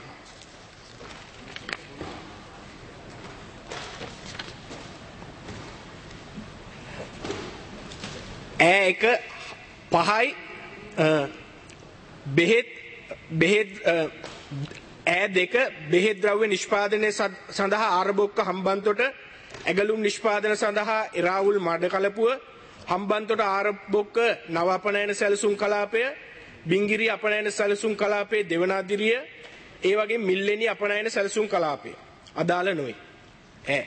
ඈ එක පහයි බෙහෙත් බෙහෙත් ඈ දෙක බෙහෙත් ද්‍රව්‍ය නිෂ්පාදනය සඳහා ආරබොක්ක හම්බන්තොට ඇගලුම් නිෂ්පාදන සඳහා එරාවුල් මඩකලපුව හම්බන්තොට ආරබොක්ක නව අපනයන සැලසුම් කලාපය බිංගිරි අපනයන සැලසුම් කලාපයේ දෙවන අදිරිය ඒ වගේ මිල්ලෙනි අපනයන සැලසුම් කලාපය අදාළ නොවේ. ඈ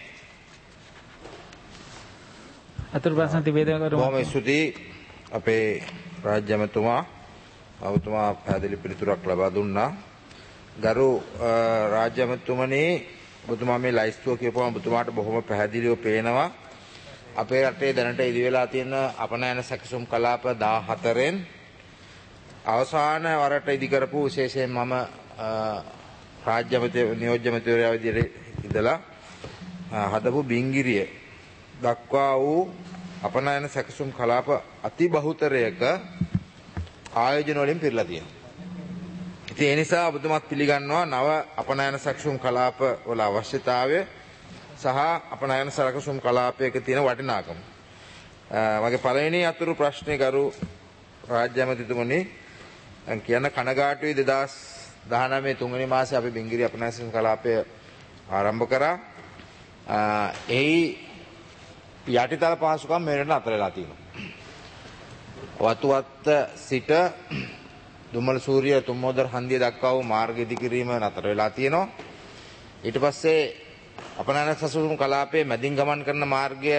අතුරු ප්‍රශ්න තිබේද කරු? බොහොම ස්තුතියි අපේ රාජ්‍ය ඇමතුමා ඔබතුමා පැහැදිලි පිළිතුරක් ලබා දුන්නා. ගරු රාජ්‍ය ඇමතුමනි ඔබතුමා මේ ලයිස්තුව කියපුවම ඔබතුමාට බොහොම පැහැදිලිව පේනවා අපේ රටේ දැනට ඉදි වෙලා තියෙන අපනයන සැකසුම් කලාප දාහතරෙන් අවසාන වරට ඉදි කරපු විශේෂයෙන් මම රාජ්‍ය නියෝජ්‍ය ඇමතිවරයා විදිහට ඉඳලා හදපු බිංගිරිය දක්වා වූ අපනයන සැකසුම් කලාප අති බහුතරයක ආයෝජන වලින් පිරලා තියෙනවා. ඉතින් ඒ නිසා ඔබතුමාත් පිළිගන්නවා නව අපනයන සැකසුම් කලාප වල අවශ්‍යතාවය සහ අපනයන සැකසුම් කලාපයක තියෙන වටිනාකම. මගේ පළවෙනි අතුරු ප්‍රශ්නේ ගරු රාජ්‍ය ඇමතිතුමනි කියන කනගාටුයි දෙදහස් දහනවය තුන්වෙනි මාසේ අපි බිංගිරි අපනයන සැකසුම් කලාපය ආරම්භ කරා. එහි යටිතල පහසුකම් මෙරට නතර වෙලා තියෙනවා. වතුවත්ත සිට දුම්මල සූරිය තුම්මෝදර හන්දිය දක්වා වූ මාර්ග ඉදිකිරීම නතර වෙලා තියෙනවා. ඊට පස්සේ අපනයන සැකසුම් කලාපයේ මැදින් ගමන් කරන මාර්ගය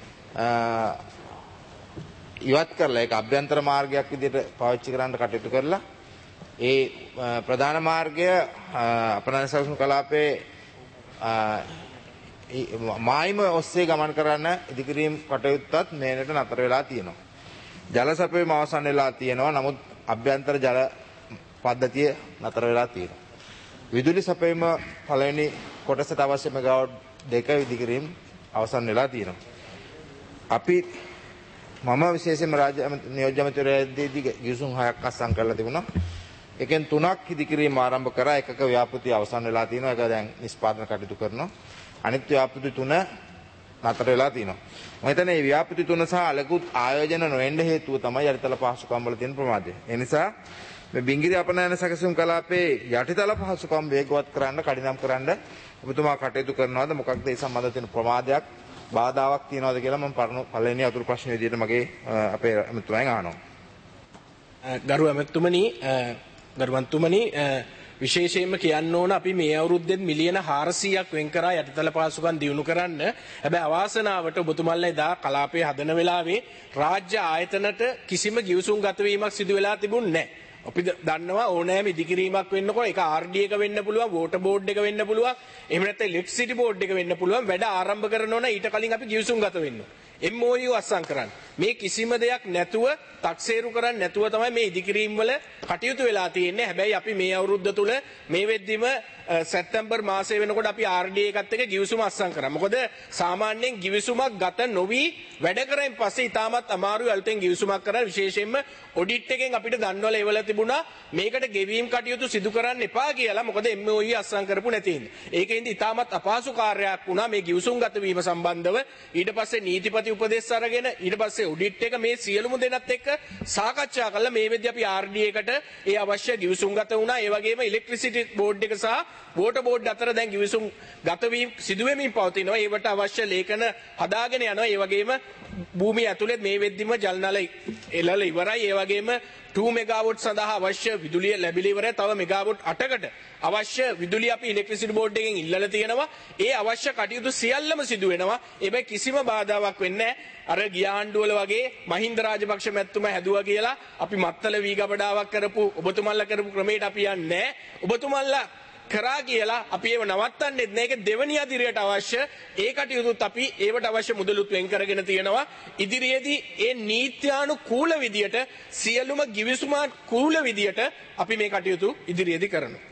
ඉවත් කරලා ඒක අභ්‍යන්තර මාර්ගයක් විදිහට පාවිච්චි කරන්න කටයුතු කරලා ඒ ප්‍රධාන මාර්ගය අපනයන සැකසුම් කලාපයේ මායිම ඔස්සේ ගමන් කරන්න ඉදිකිරීම් කටයුත්තත් මේනට නතර වෙලා තියෙනවා. ජල සැපයීම අවසන් වෙලා තියෙනවා. නමුත් අභ්‍යන්තර ජල පද්ධතිය නතර වෙලා තියෙනවා. විදුලි සැපයීම පළවෙනි කොටසට අවශ්‍ය මෙගාවොට් දෙක ඉදිකිරීම් අවසන් වෙලා තියෙනවා. අපි මම විශේෂයෙන්ම රාජ්‍ය නියෝජ්‍ය ඇමතිවරයාදී ගිවිසුම් හයක් අත්සන් කරලා තිබුණා. එකෙන් තුනක් ඉදිකිරීම ආරම්භ කරා. එකක ව්‍යාපෘතිය අවසන් වෙලා තියෙනවා. ඒක දැන් නිෂ්පාදන කටයුතු කරනවා. අනිත් ව්‍යාපෘති තුන නතර වෙලා තියෙනවා. මම හිතන්නේ මේ ව්‍යාපෘති තුන සහ අලකුත් ආයෝජන නොවෙන්න හේතුව තමයි යටිතල පහසුකම් වල තියෙන ප්‍රමාදය. ඒ නිසා මේ බිංගිරි අපනයන සැකසුම් කලාපේ යටිතල පහසුකම් වේගවත් කරන්න කඩිනම් කරන්න ඔබතුමා කටයුතු කරනවාද? මොකක්ද ඒ සම්බන්ධ තියෙන ප්‍රමාදයක් බාධාවක් තියනවාද කියලා මම පළවෙනි අතුරු ප්‍රශ්න විදිහට මගේ අපේ ඇමතුමෙන් අහනවා. ගරු ඇමතුමනි ගරු මන්තුමනි විශේෂයෙන්ම කියන්න ඕන අපි මේ අවුරුද්දෙත් මිලියන හාරසීයක් වෙන් කරා යටිතල පහසුකම් දියුණු කරන්න. හැබැයි අවාසනාවට ඔබතුමන්ලා එදා කලාපයේ හදන වෙලාවේ රාජ්‍ය ආයතනට කිසිම ගිවිසුම් ගත වීමක් සිදු වෙලා තිබුණේ නැහැ. අපි දන්නවා ඕනෑම ඉදිකිරීමක් වෙන්නකොට ඒක ආර් ඩී එක වෙන්න පුළුවන්, වෝටර් බෝඩ් එක වෙන්න පුළුවන්, එහෙම නැත්නම් ඉලෙක්ට්‍රිසිටි බෝඩ් එක වෙන්න පුළුවන්. වැඩ ආරම්භ කරනවා නම් ඊට කලින් අපි ගිවිසුම් ගත වෙන්න ඕන. එම් ඕ යු අත්සන් කරන්න. මේ කිසිම දෙයක් නැතුව තක්සේරු කරන්නේ නැතුව තමයි මේ ඉදිකිරීම් වල කටයුතු වෙලා තියෙන්නේ. හැබැයි අපි මේ අවුරුද්ද තුල මේ වෙද්දිම සැප්තැම්බර් මාසය වෙනකොට අපි ආර් ඩී එකත් එක්ක ගිවිසුම අත්සන් කරා. මොකද සාමාන්‍යයෙන් ගිවිසුමක් ගත නොවි වැඩ කරෙන් පස්සේ ඊටමත් අමාරුයි අලුතෙන් ගිවිසුමක් කරලා විශේෂයෙන්ම ඔඩිට් එකෙන් අපිට දන්වල එවල තිබුණා මේකට ගෙවීම් කටයුතු සිදු කරන්න එපා කියලා. මොකද එම් ඕ යු අත්සන් කරපු නැති හින්දා. ඒකෙන්ද ඊටමත් අපහසු කාර්යයක් වුණා මේ ගිවිසුම් ගත වීම සම්බන්ධව. ඊට පස්සේ නීතිපති උපදෙස් අරගෙන ඊට පස්සේ ඔඩිට් එක මේ සියලුම දෙනත් එක්ක සාකච්ඡා කළා. මේ වෙද්දී අපි ආර් ඩී එකට ඒ අවශ්‍ය ගිවිසුම් ගත වුණා. ඒ වගේම ඉලෙක්ට්‍රිසිටි බෝඩ් එක සහ වෝටර් බෝඩ් අතර දැන් ගිවිසුම් ගත වීම සිදු වෙමින් පවතිනවා. ඒවට අවශ්‍ය ලේඛන හදාගෙන යනවා. ඒ වගේම භූමිය ඇතුළේ මේ වෙද්දිම ජල නල එළල ඉවරයි. ඒ වගේම two මෙගාවොට් සඳහා අවශ්‍ය විදුලිය ලැබිලා ඉවරයි. තව මෙගාවොට් අටකට අවශ්‍ය විදුලිය අපි ඉලෙක්ට්‍රිසිටි බෝඩ් එකෙන් ඉල්ලලා තියෙනවා. ඒ අවශ්‍ය කටයුතු සියල්ලම සිදු වෙනවා. ඒබැයි කිසිම බාධාවක් වෙන්නේ නැහැ. අර ගිය ආණ්ඩුවල වගේ මහින්ද රාජපක්ෂ මැතිතුමා හැදුවා කියලා අපි මත්තල වී ගබඩාවක් කරපු ඔබතුමන්ලා කරපු ක්‍රමයට අපි යන්නේ නැහැ. ඔබතුමන්ලා කරා කියලා අපි ඒව නවත්තන්නේ නැහැ. ඒක දෙවැනි අදිරියට අවශ්‍ය ඒ කටයුතුත් අපි ඒවට අවශ්‍ය මුදලුත් වෙන් කරගෙන තියෙනවා. ඉදිරියේදී ඒ නීත්‍යානුකූල විදියට සියලුම ගිවිසුමානුකූල විදියට අපි මේ කටයුතු ඉදිරියේදී කරනවා.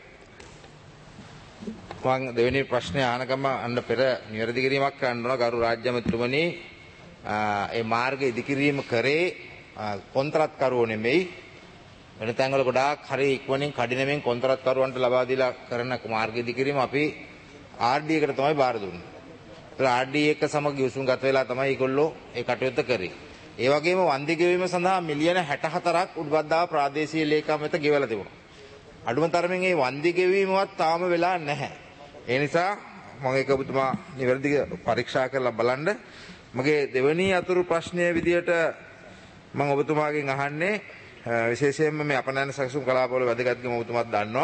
මම දෙවෙනි ප්‍රශ්නේ අහනකම අන්න පෙර නිවැරදි කිරීමක් කරන්න ඕන ගරු රාජ්‍ය මන්ත්‍රීතුමනි. ඒ මාර්ග ඉදිකිරීම කරේ කොන්ත්‍රාත්කරුවෝ නෙමෙයි. වෙන තැන්වල ගොඩාක් හරි ඉක්මනින් කඩිනමින් කොන්ත්‍රාත්කරුවන්ට ලබා දීලා කරන මාර්ග ඉදිකිරීම අපි ආර් ඩී එකට තමයි බාර දුන්නේ. ඒතර ආර් ඩී එක සමග යොසුන් ගත වෙලා තමයි ඒගොල්ලෝ ඒ කටයුත්ත කරේ. ඒ වගේම වන්දි ගෙවීම සඳහා මිලියන හැට හතරක් උඩබද්දාව ප්‍රාදේශීය ලේකම් වෙත ගෙවලා තිබුණා. අඩුම තරමින් මේ වන්දි ගෙවීමවත් තාම වෙලා නැහැ. ඒ නිසා මම ඒක ඔබතුමා නිවැරදි පරීක්ෂා කරලා බලන්න. මගේ දෙවෙනි අතුරු ප්‍රශ්නය විදියට මම ඔබතුමාගෙන් අහන්නේ විශේෂයෙන්ම මේ අපනයන සැකසුම් කලාපවල වැදගත්කම ඔබතුමාත් දන්නවා.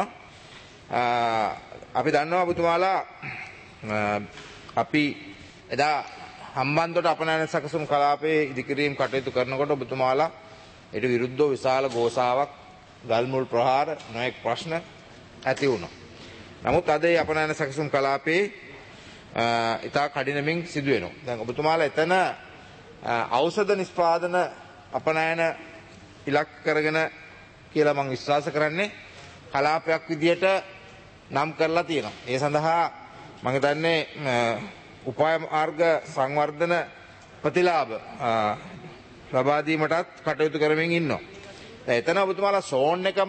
අපි දන්නවා ඔබතුමාලා අපි එදා හම්බන්තොට අපනයන සැකසුම් කලාපයේ ඉදිකිරීම කටයුතු කරනකොට ඔබතුමාලා ඊට විරුද්ධව විශාල ගෝසාවක් ගල්මුල් ප්‍රහාර නොයෙක් ප්‍රශ්න ඇති වුණා. නමුත් අද මේ අපනයන සැකසුම් කලාපයේ ඉතා කඩිනමින් සිදු වෙනවා. දැන් ඔබතුමාලා එතන ඖෂධ නිෂ්පාදන අපනයන ඉලක්ක කරගෙන කියලා මම විශ්වාස කරන්නේ කලාපයක් විදියට නම් කරලා තියෙනවා. ඒ සඳහා මම හිතන්නේ උපාය මාර්ග සංවර්ධන ප්‍රතිලාභ ලබා දීමටත් කටයුතු කරමින් ඉන්නවා. දැන් එතන ඔබතුමාලා සෝන් එකම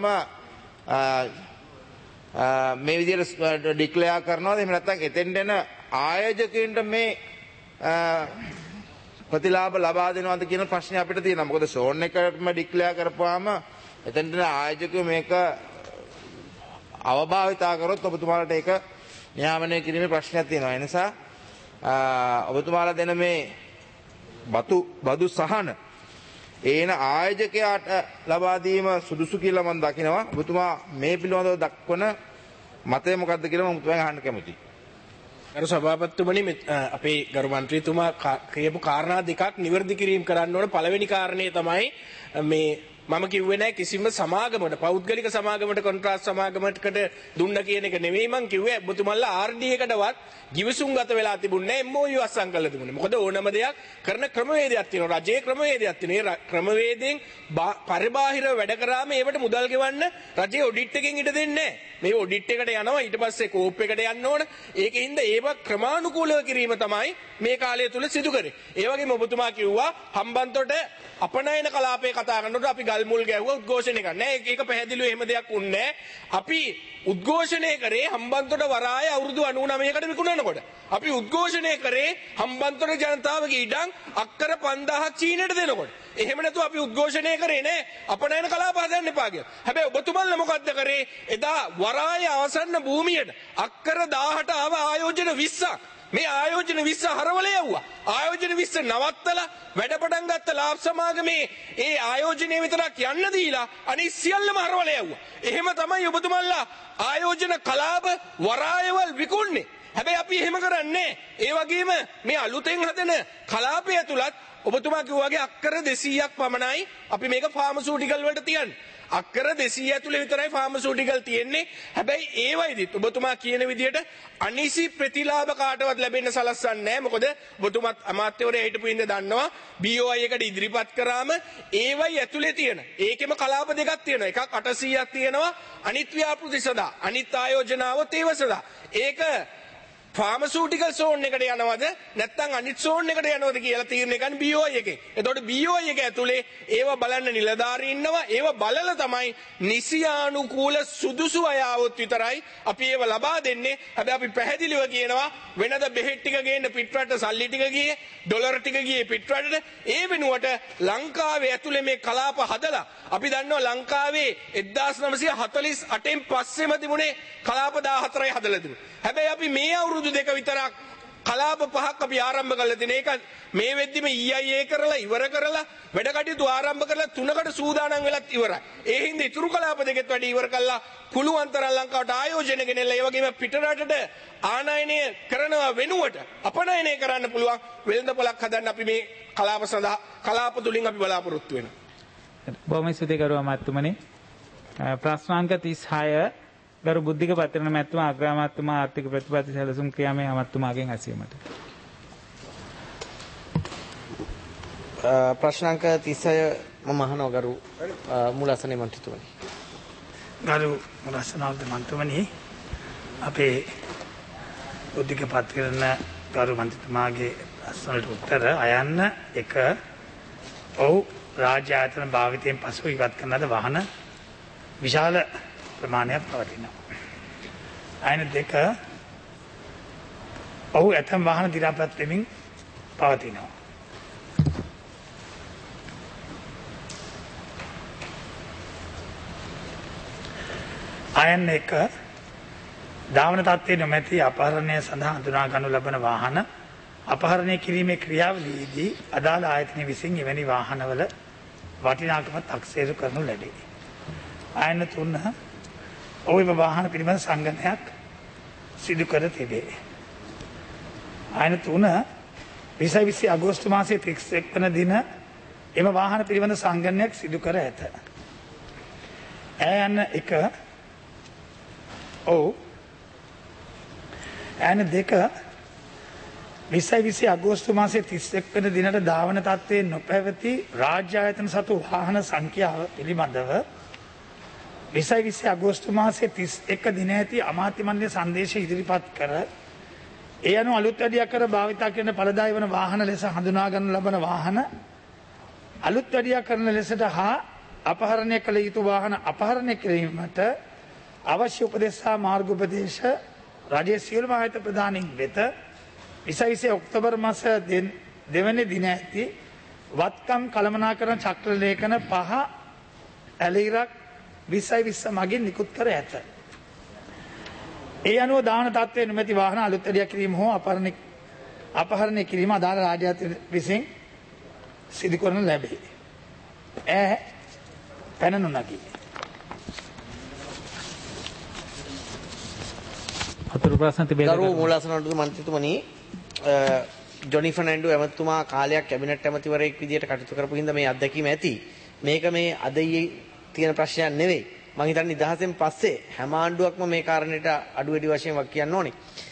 මේ විදියට ඩික්ලෙයාර් කරනවාද එහෙම නැත්නම් එතෙන්ට එන ආයෝජකයින්ට මේ ප්‍රතිලාභ ලබා දෙනවද කියන ප්‍රශ්නේ අපිට තියෙනවා. මොකද සෝන් එකම ඩික්ලෙයාර් කරපුවාම එතෙන්ට එන ආයෝජකයෝ මේක අවභාවිතා කරොත් ඔබතුමාලට ඒක නියාමනය කිරීමේ ප්‍රශ්නයක් තියෙනවා. ඒ නිසා ඔබතුමාලා දෙන මේ බතු බදු සහන ඒන ආයෝජකයාට ලබා දීම සුදුසු කියලා මම දකිනවා. ඔබතුමා මේ පිළිබඳව දක්වන මතය මොකක්ද කියලා මම ඔබතුමාගෙන් අහන්න කැමතියි. ගරු සභාපතිතුමනි අපේ ගරු මන්ත්‍රීතුමා කියපු කාරණා දෙකක් නිවැරදි කිරීම කරන්න ඕන. පළවෙනි කාරණේ තමයි මේ මම කිව්වේ නෑ කිසිම සමාගමකට පෞද්ගලික සමාගමකට කොන්ත්‍රාත් සමාගමකට දුන්න කියන එක නෙවෙයි මං කිව්වේ. ඔබතුමන්ලා ආර් ඩී එකටවත් ගිවිසුම් ගත වෙලා තිබුණේ නෑ. එම් ඕ යු අත්සන් කරලා තිබුණේ. මොකද ඕනම දෙයක් කරන ක්‍රමවේදයක් තියෙනවා. රජයේ ක්‍රමවේදයක් තියෙනවා. ඒ ක්‍රමවේදයෙන් පරිබාහිරව වැඩ කරාම ඒවට මුදල් ගෙවන්න රජයේ ඔඩිට් එකෙන් ඉඩ දෙන්නේ නෑ. මේ ඔඩිට් එකට යනවා ඊට පස්සේ කෝප් එකට යන්න ඕන. ඒකින්ද ඒව ක්‍රමානුකූලව කිරීම තමයි මේ කාලය තුල සිදු කරේ. ඒ වගේම ඔබතුමා කිව්වා හම්බන්තොට අපනයන කලාපේ කතා කරනකොට අපි ගල්මුල් ගැහුවා උද්ඝෝෂණය කරා. නෑ ඒක පැහැදිලිව එහෙම දෙයක් උන්නේ අපි උද්ඝෝෂණය කරේ හම්බන්තොට වරාය අවුරුදු අනූ නවයකට විකුණනකොට. අපි උද්ඝෝෂණය කරේ හම්බන්තොට ජනතාවගේ ඉඩම් අක්කර පන්දාහක් චීනයට දෙනකොට. එහෙම නැතුව අපි උද්ඝෝෂණය කරේ නෑ අපනයන කලාප හදන්න එපා කියලා. හැබැයි ඔබතුමන්ලා මොකද්ද කරේ? එදා වරාය ආසන්න භූමියට අක්කර දාහට ආව ආයෝජන විස්සක් මේ ආයෝජන විස්ස හරවල යවුවා. ආයෝජන විස්ස නවත්තලා වැඩ පටන් ගත්ත ලාභ සමාගමේ ඒ ආයෝජනය විතරක් යන්න දීලා අනිත් සියල්ලම හරවල යවුවා. එහෙම තමයි ඔබතුමන්ලා ආයෝජන කලාප වරායවල් විකුණන්නේ. හැබැයි අපි එහෙම කරන්නේ. ඒ වගේම මේ අලුතෙන් හදන කලාපය ඇතුළත් ඔබතුමා කිව්වා වගේ අක්කර දෙසීයක් පමණයි අපි මේක ෆාමසූටිකල් වලට තියන්නේ. අක්කර දෙසීය ඇතුළේ විතරයි ෆාමසූටිකල් තියෙන්නේ. හැබැයි ඒවයිදිත් ඔබතුමා කියන විදිහට අනිසි ප්‍රතිලාභ කාටවත් ලැබෙන්න සලස්සන්නේ නැහැ. මොකද ඔබතුමාත් අමාත්‍යවරයා හිටපු ඉඳ දන්නවා බී ඕ අයි එකට ඉදිරිපත් කරාම ඒවයි ඇතුලේ තියෙන ඒකෙම කලාප දෙකක් තියෙනවා. එකක් අටසීයක් තියෙනවා අනිත් ව්‍යාපෘති සදා අනිත් ආයෝජනාවත් ඒව සදා. ඒක ෆාමසූටිකල් සෝන් එකට යනවද නැත්නම් අනිත් සෝන් එකට යනවද කියලා තීරණය ගන්න බී ඕ අයි එකේ. එතකොට බී ඕ අයි එක ඇතුලේ ඒව බලන්න නිලධාරී ඉන්නවා. ඒව බලලා තමයි නිසියානුකූල සුදුසු අය આવොත් විතරයි අපි ඒව ලබා දෙන්නේ. හැබැයි අපි පැහැදිලිව කියනවා වෙනද බෙහෙත් ටික ගේන්න පිටරට සල්ලි ටික ගියේ ඩොලර් ටික ගියේ පිටරටට. ඒ වෙනුවට ලංකාවේ ඇතුලේ මේ කලාප හදලා අපි දන්නවා ලංකාවේ එක්දාස් නවසිය හතළිස් අටෙන් පස්සේම තිබුණේ කලාප දාහතරයි හදලා තිබුණේ. හැබැයි අපි මේ අවුරුදු දෙක විතරක් කලාප පහක් අපි ආරම්භ කරලා තියෙන එක මේ වෙද්දිම ඊ අයි ඒ කරලා ඉවර කරලා වැඩ කටයුතු ආරම්භ කරලා තුනකට සූදානම් වෙලත් ඉවරයි. ඒ හින්දා ඉතුරු කලාප දෙකෙත් වැඩි ඉවර කළා පුළුවන් තරම් ලංකාවට ආයෝජන ගෙනල්ලා ඒ වගේම පිටරටට ආනයනය කරනවා වෙනුවට අපනයනය කරන්න පුළුවන් වෙළඳපොළක් හදන්න අපි මේ කලාප සඳහා කලාප තුලින් අපි බලාපොරොත්තු වෙනවා. බොහොම ස්තුතියි ගරු අමාත්‍යතුමනි. ප්‍රශ්නාංක තිස් හය ගරු බුද්ධික පත්‍රන මැතිතුමා අග්‍රාමාත්‍යතුමා ආර්ථික ප්‍රතිපත්ති සැලසුම් ක්‍රියාමය අමාත්‍යතුමාගෙන් ඇසීමට. ප්‍රශ්නාංක තිස්සය මම අහනවා ගරු මූලාසනයේ මන්ත්‍රීතුමනි. ගරු මූලාසනාවද මන්ත්‍රීතුමනි අපේ බුද්ධික පත්‍රන ගරු මන්ත්‍රීතුමාගේ ප්‍රශ්නවලට උත්තර අයන්න එක ඔව් රාජ්‍ය ආයතන භාවිතයෙන් පසු ඉවත් කරන ලද වාහන විශාල ප්‍රමාණයක් පවතිනවා. අයන දෙක ඔහු ඇතම් වාහන දි รา පත් වෙමින් පවතිනවා. අයන එක ධාවන තත්ත්වයේ නොමැති අපහරණය සඳහා හඳුනා ගනු ලබන වාහන අපහරණය කිරීමේ ක්‍රියාවලියේදී අදාළ ආයතන විසින් එවැනි වාහනවල වටිනාකම තක්සේරු කරනු ලැබේ. අයන තුන ඔව් එම වාහන පිළිබඳ සංගණනයක් සිදු කර තිබේ. අයන තුන විසයි විසි අගෝස්තු මාසයේ තිස් එක් වන දින එම වාහන පිළිබඳ සංගණනයක් සිදු කර ඇත. අයන එක ඔව් අයන දෙක විසයි විසි අගෝස්තු මාසයේ තිස් එක් වන දිනට ධාවන තත්ත්වයේ නොපැවති රාජ්‍ය ආයතන සතු වාහන සංඛ්‍යාව පිළිබඳව විසයි විසි අගෝස්තු මාසයේ තිස් එක දින ඇති අමාත්‍ය මණ්ඩල සංදේශය ඉදිරිපත් කර ඒ අනුව අලුත් වැඩියා කර භාවිතා කරන ඵලදායී වන වාහන ලෙස හඳුනා ගන්න ලබන වාහන අලුත් වැඩියා කරන ලෙසට හා අපහරණය කළ යුතු වාහන අපහරණය කිරීමට අවශ්‍ය උපදෙස් හා මාර්ගෝපදේශ රජයේ සියලුම ආයතන ප්‍රධානීන් වෙත විසයි විසි ඔක්තෝබර් මාස දෙවැනි දින ඇති වත්කම් කළමනාකරන චක්‍ර ලේඛන පහ ඇලීරක් විසයි විස්ස මගින් නිකුත් කර ඇත. ඒ අනුව දාන තත්ත්වයේ නොමැති වාහන අලුත් වැඩියා කිරීම හෝ අපහරණය අපහරණය කිරීම අදාළ රාජ්‍ය ආයතන විසින් සිදු කරනු ලැබේ. ඈ පැන නොනගී. අතුරු ප්‍රශ්න තිබේ. ගරු මූලාසනවලට මන්ත්‍රීතුමනි ජොනි ෆර්නැන්ඩෝ ඇමතුමා කාලයක් කැබිනට් ඇමතිවරයෙක් විදියට කටයුතු කරපු හින්දා මේ අත්දැකීම ඇති. මේක මේ අද ඊයේ තියෙන ප්‍රශ්නයක් නෙවෙයි. මම හිතන්නේ නිදහසෙන් පස්සේ හැම ආණ්ඩුවක්ම මේ කාරණේට අඩු වැඩි වශයෙන් වක් කියන්න ඕනේ.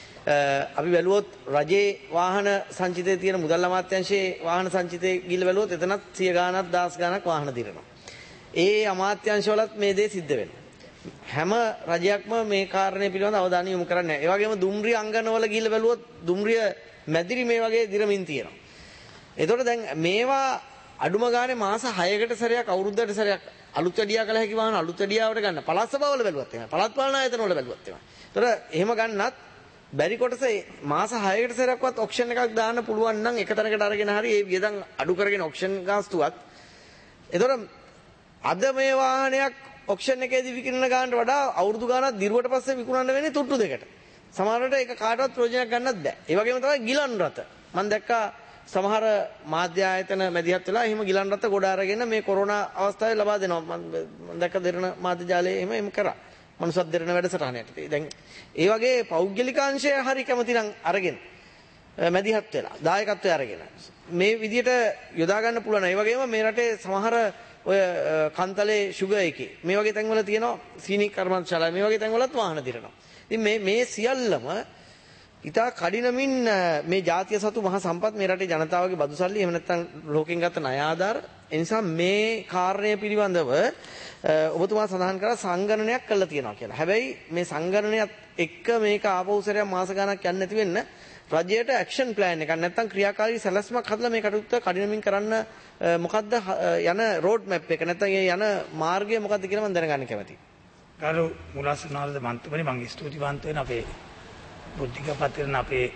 අපි බැලුවොත් රජයේ වාහන සංචිතයේ තියෙන මුදල් අමාත්‍යාංශයේ වාහන සංචිතයේ ගිහිල්ලා බැලුවොත් එතනත් සිය ගාණක් දහස් ගාණක් වාහන දිරනවා. ඒ අමාත්‍යාංශවලත් මේ දේ සිද්ධ වෙනවා. හැම රජයක්ම මේ කාරණේ පිළිබඳව අවධානය යොමු කරන්නේ නැහැ. ඒ වගේම දුම්රිය අංගනවල ගිහිල්ලා බැලුවොත් දුම්රිය මැදිරි මේ වගේ දිරමින් තියෙනවා. එතකොට දැන් මේවා අඩුම ගානේ මාස හයකට සැරයක් අවුරුද්දකට සැරයක් අලුත් වැඩියා කළ හැකි වාහන අලුත් වැඩියාවට ගන්න. පළාත් සභාවල බැලුවත් එහෙමයි. පළාත් පාලන ආයතන වල බැලුවත් එහෙමයි. එතකොට එහෙම ගන්නත් බැරි කොටස මාස හයකට සැරයක්වත් ඔක්ෂන් එකක් දාන්න පුළුවන් නම් එක තැනකට අරගෙන හරි ඒ වියදම් අඩු කරගෙන ඔක්ෂන් ගාස්තුවත්. එතකොට අද මේ වාහනයක් ඔක්ෂන් එකේදී විකිරණ ගන්නට වඩා අවුරුදු ගානක් දිරුවට පස්සේ විකුණන්න වෙන්නේ තුට්ටු දෙකට. සමහරවිට ඒක කාටවත් ප්‍රයෝජනයක් ගන්නත් බෑ. ඒ වගේම තමයි ගිලන් රථ. මම දැක්කා සමහර මාධ්‍ය ආයතන මැදිහත් වෙලා එහෙම ගිලන් රථ ගොඩ අරගෙන මේ කොරෝනා අවස්ථාවේ ලබා දෙනවා. මම දැක්ක දෙරණ මාධ්‍ය ජාලයේ එහෙම එහෙම කරා. මනුස්සත් දෙරණ වැඩසටහනට. දැන් ඒ වගේ පෞද්ගලිකාංශය හරි කැමති නම් අරගෙන මැදිහත් වෙලා දායකත්වය අරගෙන මේ විදියට යොදා ගන්න පුළුවන්. ඒ වගේම මේ රටේ සමහර ඔය කන්තලේ ෂුගර් එකේ මේ වගේ තැන්වල තියෙනවා සීනි කර්මාන්තශාලා මේ වගේ තැන්වලත් වාහන දිරනවා. ඉතින් මේ මේ සියල්ලම ඉතා කඩිනමින් මේ ජාතිය සතු මහ සම්පත් මේ රටේ ජනතාවගේ බදු සල්ලි එහෙම නැත්නම් ලෝකෙන් ගත්ත ණය ආධාර. ඒ නිසා මේ කාරණය පිළිබඳව ඔබතුමා සඳහන් කරා සංගණනයක් කළා තියෙනවා කියලා. හැබැයි මේ සංගණනයත් එක්ක මේක ආපහු සැරයක් මාස ගණනක් යන්නේ නැති වෙන්න රජයට ඇක්ෂන් ප්ලෑන් එකක් නැත්නම් ක්‍රියාකාරී සැලැස්මක් හදලා මේ කටයුත්ත කඩිනමින් කරන්න මොකද්ද යන රෝඩ් මැප් එක නැත්නම් ඒ යන මාර්ගය මොකද්ද කියලා මම දැනගන්න කැමතියි. ගරු මුලාසනාවද මන්ත්‍රී මම ස්තුතිවන්ත වෙන අපේ බුද්ධික පත්‍රන අපේ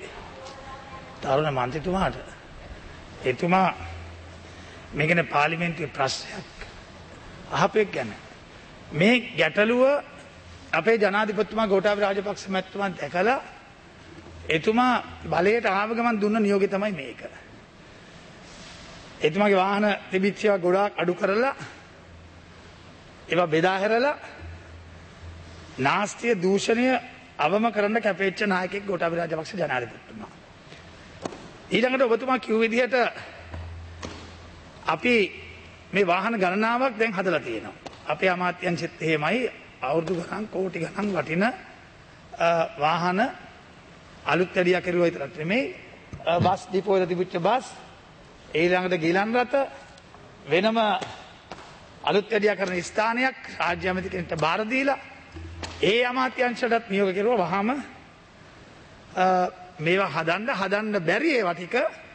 තරුණ මන්ත්‍රීතුමාට. එතුමා මේකනේ පාර්ලිමේන්තුවේ ප්‍රශ්නයක් අහපෙක් ගැන මේ ගැටලුව අපේ ජනාධිපතිතුමා ගෝඨාභය රාජපක්ෂ මැතිතුමා දැකලා එතුමා බලයට ආව ගමන් දුන්න නියෝගය තමයි මේක. එතුමාගේ වාහන තිබිච්ච ඒවා ගොඩාක් අඩු කරලා ඒවා බෙදා හැරලා නාස්තිය දූෂණය අවම කරන්න කැපෙච්ච නායකයෙක් ගෝඨාභය රාජපක්ෂ ජනාධිපතිතුමා. ඊළඟට ඔබතුමා කිව් විදිහට අපි මේ වාහන ගණනාවක් දැන් හදලා තියෙනවා. අපේ අමාත්‍යංශෙත් එහෙමයි අවුරුදු ගණන් කෝටි ගණන් වටින වාහන අලුත් වැඩියා කෙරුවා විතරක් නෙමෙයි බස් ඩිපෝ වල තිබිච්ච බස් ඊළඟට ගිලන් රථ වෙනම අලුත් වැඩියා කරන ස්ථානයක් රාජ්‍ය ඇමති කෙනෙක්ට බාර දීලා ඒ අමාත්‍යාංශයටත් නියෝග කෙරුවා වහාම මේවා හදන්න හදන්න බැරි ඒවා ටික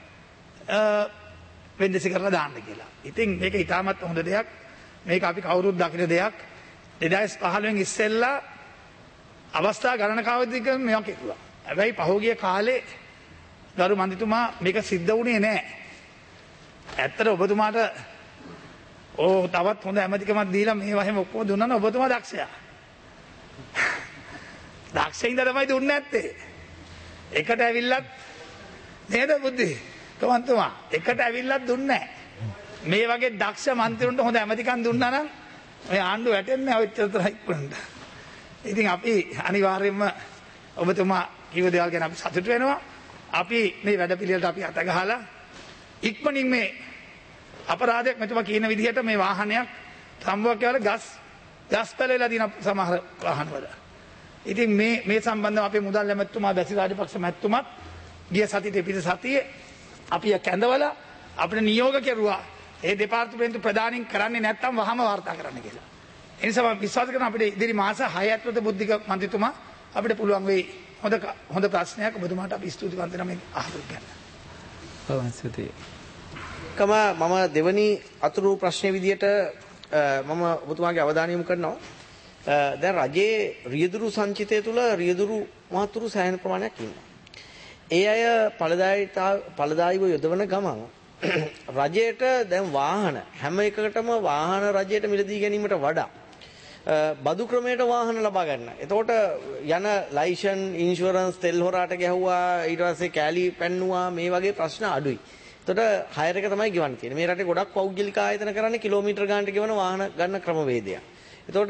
වෙන්දෙසි කරලා දාන්න කියලා. ඉතින් මේක ඉතාමත් හොඳ දෙයක්. මේක අපි කවුරුත් දකින දෙයක්. දෙදාස් පහළොවෙන් ඉස්සෙල්ලා අවස්ථා ගණනකාවකදී මේවා කෙරුවා. හැබැයි පහුගිය කාලේ ගරු මන්ත්‍රීතුමා මේක සිද්ධ වුණේ නැහැ. ඇත්තට ඔබතුමාට ඕ තවත් හොඳ ඇමතිකමක් දීලා මේවා හැම ඔක්කොම දුන්නා නම් ඔබතුමා දක්ෂයා. දක්ෂයින්ද තමයි දුන්නේ නැත්තේ. එකට ඇවිල්ලත් නේද බුද්ධි? කවන්තුමා එකට ඇවිල්ලත් දුන්නේ නැහැ. මේ වගේ දක්ෂ මන්ත්‍රීවරුන්ට හොඳ ඇමතිකම් දුන්නා නම් මේ ආණ්ඩුව වැටෙන්නේ ඔච්චර ඉක්මනට. ඉතින් අපි අනිවාර්යයෙන්ම ඔබතුමා කිව්ව දේවල් ගැන අපි සතුටු වෙනවා. අපි මේ වැඩ පිළිවෙලට අපි අත ගහලා ඉක්මනින් මේ අපරාධයක් මෙතුමා කියන විදිහට මේ වාහනයක් සම්බුවක් කියලා ගස් ගස් පැලෙලා දින සමහර වාහනවල. ඉතින් මේ මේ සම්බන්ධව අපේ මුදල් ඇමතුමා බැසි රාජපක්ෂ මැතිතුමත් ගිය සතියේ පිට සතියේ අපි කැඳවලා අපිට නියෝග කෙරුවා ඒ දෙපාර්තමේන්තු ප්‍රධානීන් කරන්නේ නැත්තම් වහම වාර්තා කරන්න කියලා. ඒ නිසා මම විශ්වාස කරනවා අපිට ඉදිරි මාස හය ඇතුළත බුද්ධික මන්ත්‍රීතුමා අපිට පුළුවන් වෙයි හොඳ හොඳ ප්‍රශ්නයක් ඔබතුමාට අපි ස්තුතිවන්ත වෙනවා මේ අහපු ගැන. ඔව් ස්තුතියි. කම මම දෙවනි අතුරු ප්‍රශ්නේ විදියට මම ඔබතුමාගේ අවධානය යොමු කරනවා. දැන් රජයේ රියදුරු සංචිතය තුළ රියදුරු මහතුරු සෑහෙන ප්‍රමාණයක් ඉන්නවා. ඒ අය ඵලදායීව යොදවන ගමන් රජයට දැන් වාහන හැම එකකටම වාහන රජයට මිලදී ගැනීමට වඩා බදු ක්‍රමයට වාහන ලබා ගන්න. එතකොට යන ලයිසන් ඉන්ෂුරන්ස් තෙල් හොරාට ගැහුවා ඊට පස්සේ කෑලි පැන්නුවා මේ වගේ ප්‍රශ්න අඩුයි. එතකොට හයර් එක තමයි ගෙවන්න තියෙන්නේ. මේ රටේ ගොඩක් පෞද්ගලික ආයතන කරන්නේ කිලෝමීටර් ගානට ගෙවන වාහන ගන්න ක්‍රමවේදයක්. එතකොට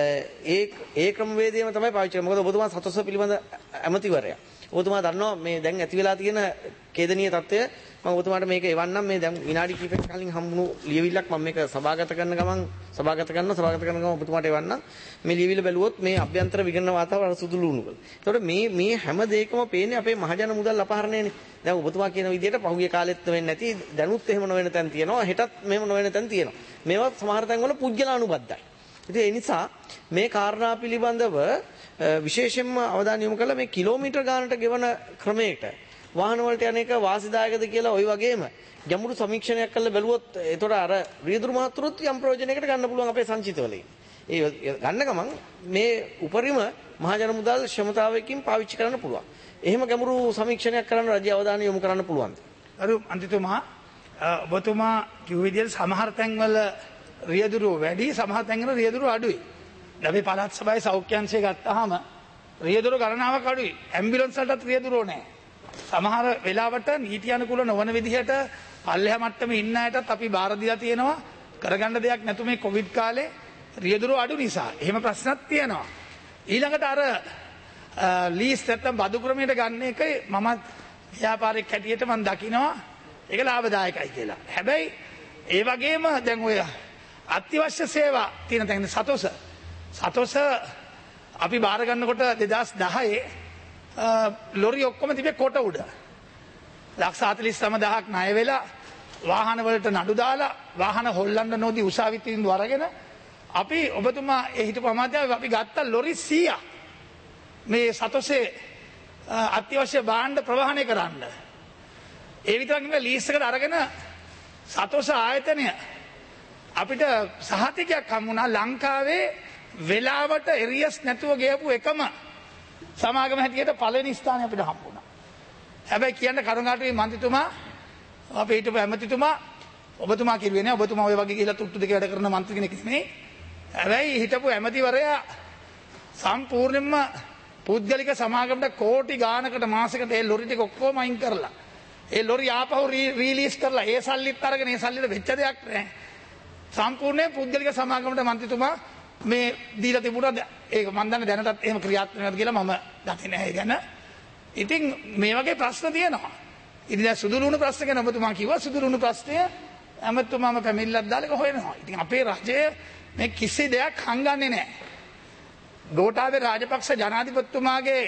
ඒ ඒ ක්‍රමවේදයම තමයි පාවිච්චි කරන්නේ. මොකද ඔබතුමා සතොස්ස පිළිබඳ ඇමතිවරයා. ඔබතුමා දන්නවා මේ දැන් ඇති වෙලා තියෙන ඛේදනීය තත්ත්වය. මම ඔබතුමාට මේක එවන්නම්. මේ දැන් විනාඩි කිහිපයක් කලින් හම්බුණු ලියවිල්ලක් මම මේක සභාගත කරන ගමන් සභාගත කරනවා සභාගත කරන ගමන් ඔබතුමාට එවන්නම්. මේ ලියවිල්ල බැලුවොත් මේ අභ්‍යන්තර විගණන වාතාවරණ සුදු ලුණු වල. එතකොට මේ මේ හැම දෙයකම පේන්නේ අපේ මහජන මුදල් අපහරණයනේ. දැන් ඔබතුමා කියන විදිහට පහුගිය කාලෙත් වෙන්නේ නැති දැනුත් එහෙම නොවන තැන් තියෙනවා. හෙටත් මෙහෙම නොවන තැන් තියෙනවා. මේවා සමහර තැන්වල පුජ්‍යලානුබද්ධයි. ඉතින් ඒ නිසා මේ කාරණා පිළිබඳව විශේෂයෙන්ම අවධානය යොමු කළා මේ කිලෝමීටර් ගානට ගෙවන ක්‍රමයකට වාහන වලට යන එක වාසිදායකද කියලා ওই වගේම ගැඹුරු සමීක්ෂණයක් කරලා බැලුවොත් ඒතොර අර රියදුරු මහතුරුත් යම් ප්‍රයෝජනයකට ගන්න පුළුවන් අපේ සංචිතවල. ඒ ගන්න ගමන් මේ උපරිම මහජන මුදල් ක්ෂමතාවයකින් පාවිච්චි කරන්න පුළුවන්. එහෙම ගැඹුරු සමීක්ෂණයක් කරන්න රජය අවධානය යොමු කරන්න පුළුවන්. අර අන්තිතුමා ඔබතුමා කිව්ව විදිහට සමහර තැන්වල රියදුරු වැඩි සමහර තැන්වල රියදුරු අඩුයි. අපි පළාත් සභාවේ සෞඛ්‍ය අංශය ගත්තාම රියදුරු ගණනාවක් අඩුයි. ඇම්බියුලන්ස් වලටත් රියදුරු නැහැ. සමහර වෙලාවට නීති අනුකූල නොවන විදිහට පල්ලෙහා මට්ටමේ ඉන්න අයටත් අපි බාර දීලා තියෙනවා. කරගන්න දෙයක් නැතු මේ කොවිඩ් කාලේ රියදුරු අඩු නිසා. එහෙම ප්‍රශ්නක් තියෙනවා. ඊළඟට අර ලීස් නැත්තම් බදු ක්‍රමයට ගන්න එක මම ව්‍යාපාරික හැටියට මම දකිනවා ඒක ලාභදායකයි කියලා. හැබැයි ඒ වගේම දැන් ඔය අත්‍යවශ්‍ය සේවා තියෙන තැන සතොස සතොස අපි බාර ගන්නකොට දෙදාස් දහයේ ලොරි ඔක්කොම තිබේ කොට උඩ. ලක්ෂ හතළිස් නවයක් ණය වෙලා වාහන වලට නඩු දාලා වාහන හොල්ලන්න නොදී උසාවි තීන්දුව අරගෙන අපි ඔබතුමා ඒ හිටපු අමාත්‍යාව අපි ගත්ත ලොරි සීයක් මේ සතොසේ අත්‍යවශ්‍ය භාණ්ඩ ප්‍රවාහනය කරන්න. ඒ විතරක් නෙවෙයි ලීස් එකට අරගෙන සතොස ආයතනය අපිට සහතිකයක් හම්බුණා ලංකාවේ වෙලාවට එරියස් නැතුව ගෙවපු එකම සමාගම හැටියට පළවෙනි ස්ථානය අපිට හම්බුණා. හැබැයි කියන්න කරුණාටුවේ මන්ත්‍රීතුමා අපේ හිටපු ඇමතිතුමා ඔබතුමා කිව්වේ නෑ ඔබතුමා ඔය වගේ ගිහිලා තුට්ටු දෙක වැඩ කරන මන්ත්‍රී කෙනෙක් නෙමෙයි. හැබැයි හිටපු ඇමතිවරයා සම්පූර්ණයෙන්ම පුද්ගලික සමාගමට කෝටි ගානකට මාසෙකට ඒ ලොරි ටික ඔක්කොම අයින් කරලා ඒ ලොරි ආපහු රීලීස් කරලා ඒ සල්ලිත් අරගෙන ඒ සල්ලිට වෙච්ච දෙයක් නෑ. සම්පූර්ණයෙන් පුද්ගලික සමාගමට මන්ත්‍රීතුමා මේ දීලා තිබුණා ඒක මම දන්නේ දැනටත් එහෙම ක්‍රියාත්මක වෙනවද කියලා මම දන්නේ නැහැ ඒ ගැන. ඉතින් මේ වගේ ප්‍රශ්න තියෙනවා. ඉතින් දැන් සුදුලුණු ප්‍රශ්න ගැන ඔබතුමා කිව්වා සුදුලුණු ප්‍රශ්නය ඇමතුමාම පැමිණිල්ලක් දාලා හොයනවා. ඉතින් අපේ රජය මේ කිසි දෙයක් හංගන්නේ නැහැ. ගෝඨාභය රාජපක්ෂ ජනාධිපතිතුමාගේ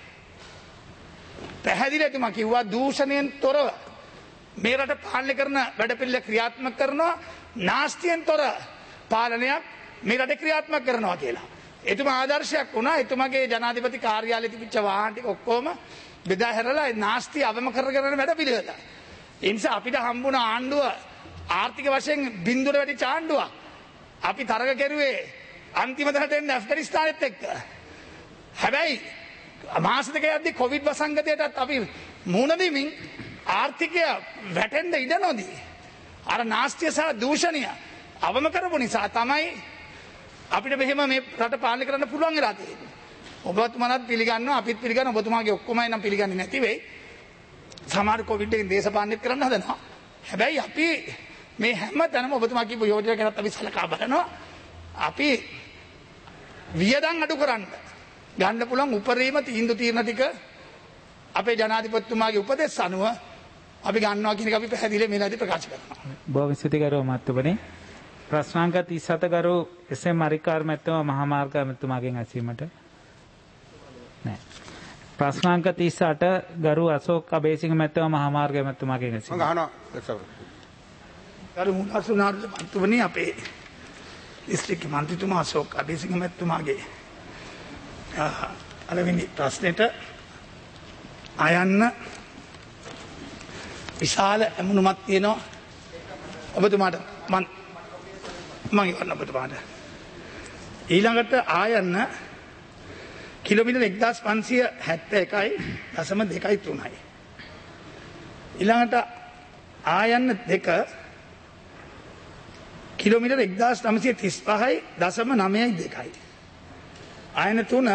පැහැදිලි එතුමා කිව්වා දූෂණයෙන් තොරව මේ රට පාලනය කරන වැඩපිළිවෙල ක්‍රියාත්මක කරනවා නාස්තියෙන් තොර පාලනයක් මේ රට ක්‍රියාත්මක කරනවා කියලා. එතුමා ආදර්ශයක් වුණා. එතුමාගේ ජනාධිපති කාර්යාලයේ තිබිච්ච වාහන ටික ඔක්කොම බෙදා හැරලා නාස්තිය අවම කරගෙන වැඩපිළිවෙල. ඒ නිසා අපිට හම්බුණ ආණ්ඩුව ආර්ථික වශයෙන් බිඳුවට වැඩි ආණ්ඩුවක්. අපි තරග කෙරුවේ අන්තිම දහට එන්න ඇෆ්ගනිස්තානෙත් එක්ක. හැබැයි මාස දෙක යද්දී කොවිඩ් වසංගතයටත් අපි මුහුණ දෙමින් ආර්ථිකය වැටෙන්න ඉඩ නොදී අර නාස්තිය සහ දූෂණය අවම කරපු නිසා තමයි අපිට මෙහෙම මේ රට පාලනය කරන්න පුළුවන් වෙලා තියෙන්නේ. ඔබතුමාත් පිළිගන්නවා අපිත් පිළිගන්නවා ඔබතුමාගේ ඔක්කොමයි නම් පිළිගන්නේ නැති වෙයි. සමහර කොවිඩ් එකෙන් දේශපාලනයත් කරන්න හදනවා. හැබැයි අපි මේ හැම තැනම ඔබතුමා කියපු යෝජනා කරත් අපි සලකා බලනවා. අපි වියදම් අඩු කරන්න ගන්න පුළුවන් උපරිම තීන්දුව తీරන ටික අපේ ජනාධිපතිතුමාගේ උපදෙස් අනුව අපි ගන්නවා කියන එක අපි පැහැදිලිව මේලාදී ප්‍රකාශ කරනවා. බොහොම ස්තුතිකරව මහත්මනේ. ප්‍රශ්නාංක තිස් හත ගරු එස්.එම්. අරිකාර මැතිතුමා මහා මාර්ග මැතිතුමාගෙන් ඇසීමට. නෑ. ප්‍රශ්නාංක තිස් අට ගරු අශෝක් අබේසිංහ මැතිතුමා මහා මාර්ග මැතිතුමාගෙන් ඇසීමට. මම අහනවා ගරු මුහුණුනාරු මැතිතුමනි අපේ දිස්ත්‍රික්ක මන්ත්‍රීතුමා අශෝක් අබේසිංහ මැතිතුමාගේ අලවෙනි ප්‍රශ්නෙට අයන්න විශාල ඇමුණුමක් තියෙනවා ඔබතුමාට මම මම ඉවරන ඔබතුමාට ඊළඟට ආයන්න කිලෝමීටර් එක්දාස් පන්සිය හැත්තෑ එකයි දශම දෙකයි තුනයි ඊළඟට ආයන්න දෙක කිලෝමීටර් එක්දාස් නවසිය තිස් පහයි දශම නවයයි දෙකයි ආයන තුන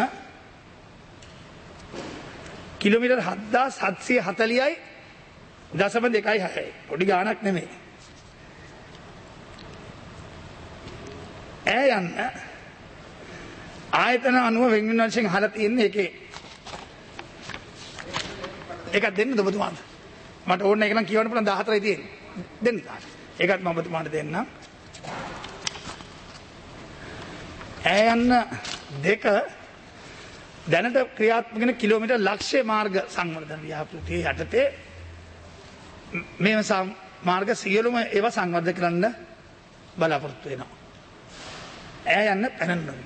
කිලෝමීටර් හත්දාස් හත්සිය හතලිහයි දශම දෙකයි හයයි පොඩි ගාණක් නෙමෙයි. ඈ යන්න ආයතන අනුව වෙන්වෙන් වශයෙන් අහලා තියෙන්නේ ඒකේ එකක් දෙන්න ඔබතුමාට. මට ඕන එක නම් කියවන්න පුළුවන් දාහතරයි තියෙන්නේ. දෙන්න තාම. ඒකත් මම ඔබතුමාට දෙන්නම්. ඈ යන්න දෙක දැනට ක්‍රියාත්මක වෙන කිලෝමීටර් ලක්ෂය මාර්ග සංවර්ධන ව්‍යාපෘතිය යටතේ මේ මාර්ග සියලුම ඒවා සංවර්ධනය කරන්න බලාපොරොත්තු වෙනවා. ඈ යන්න පැනනොයි.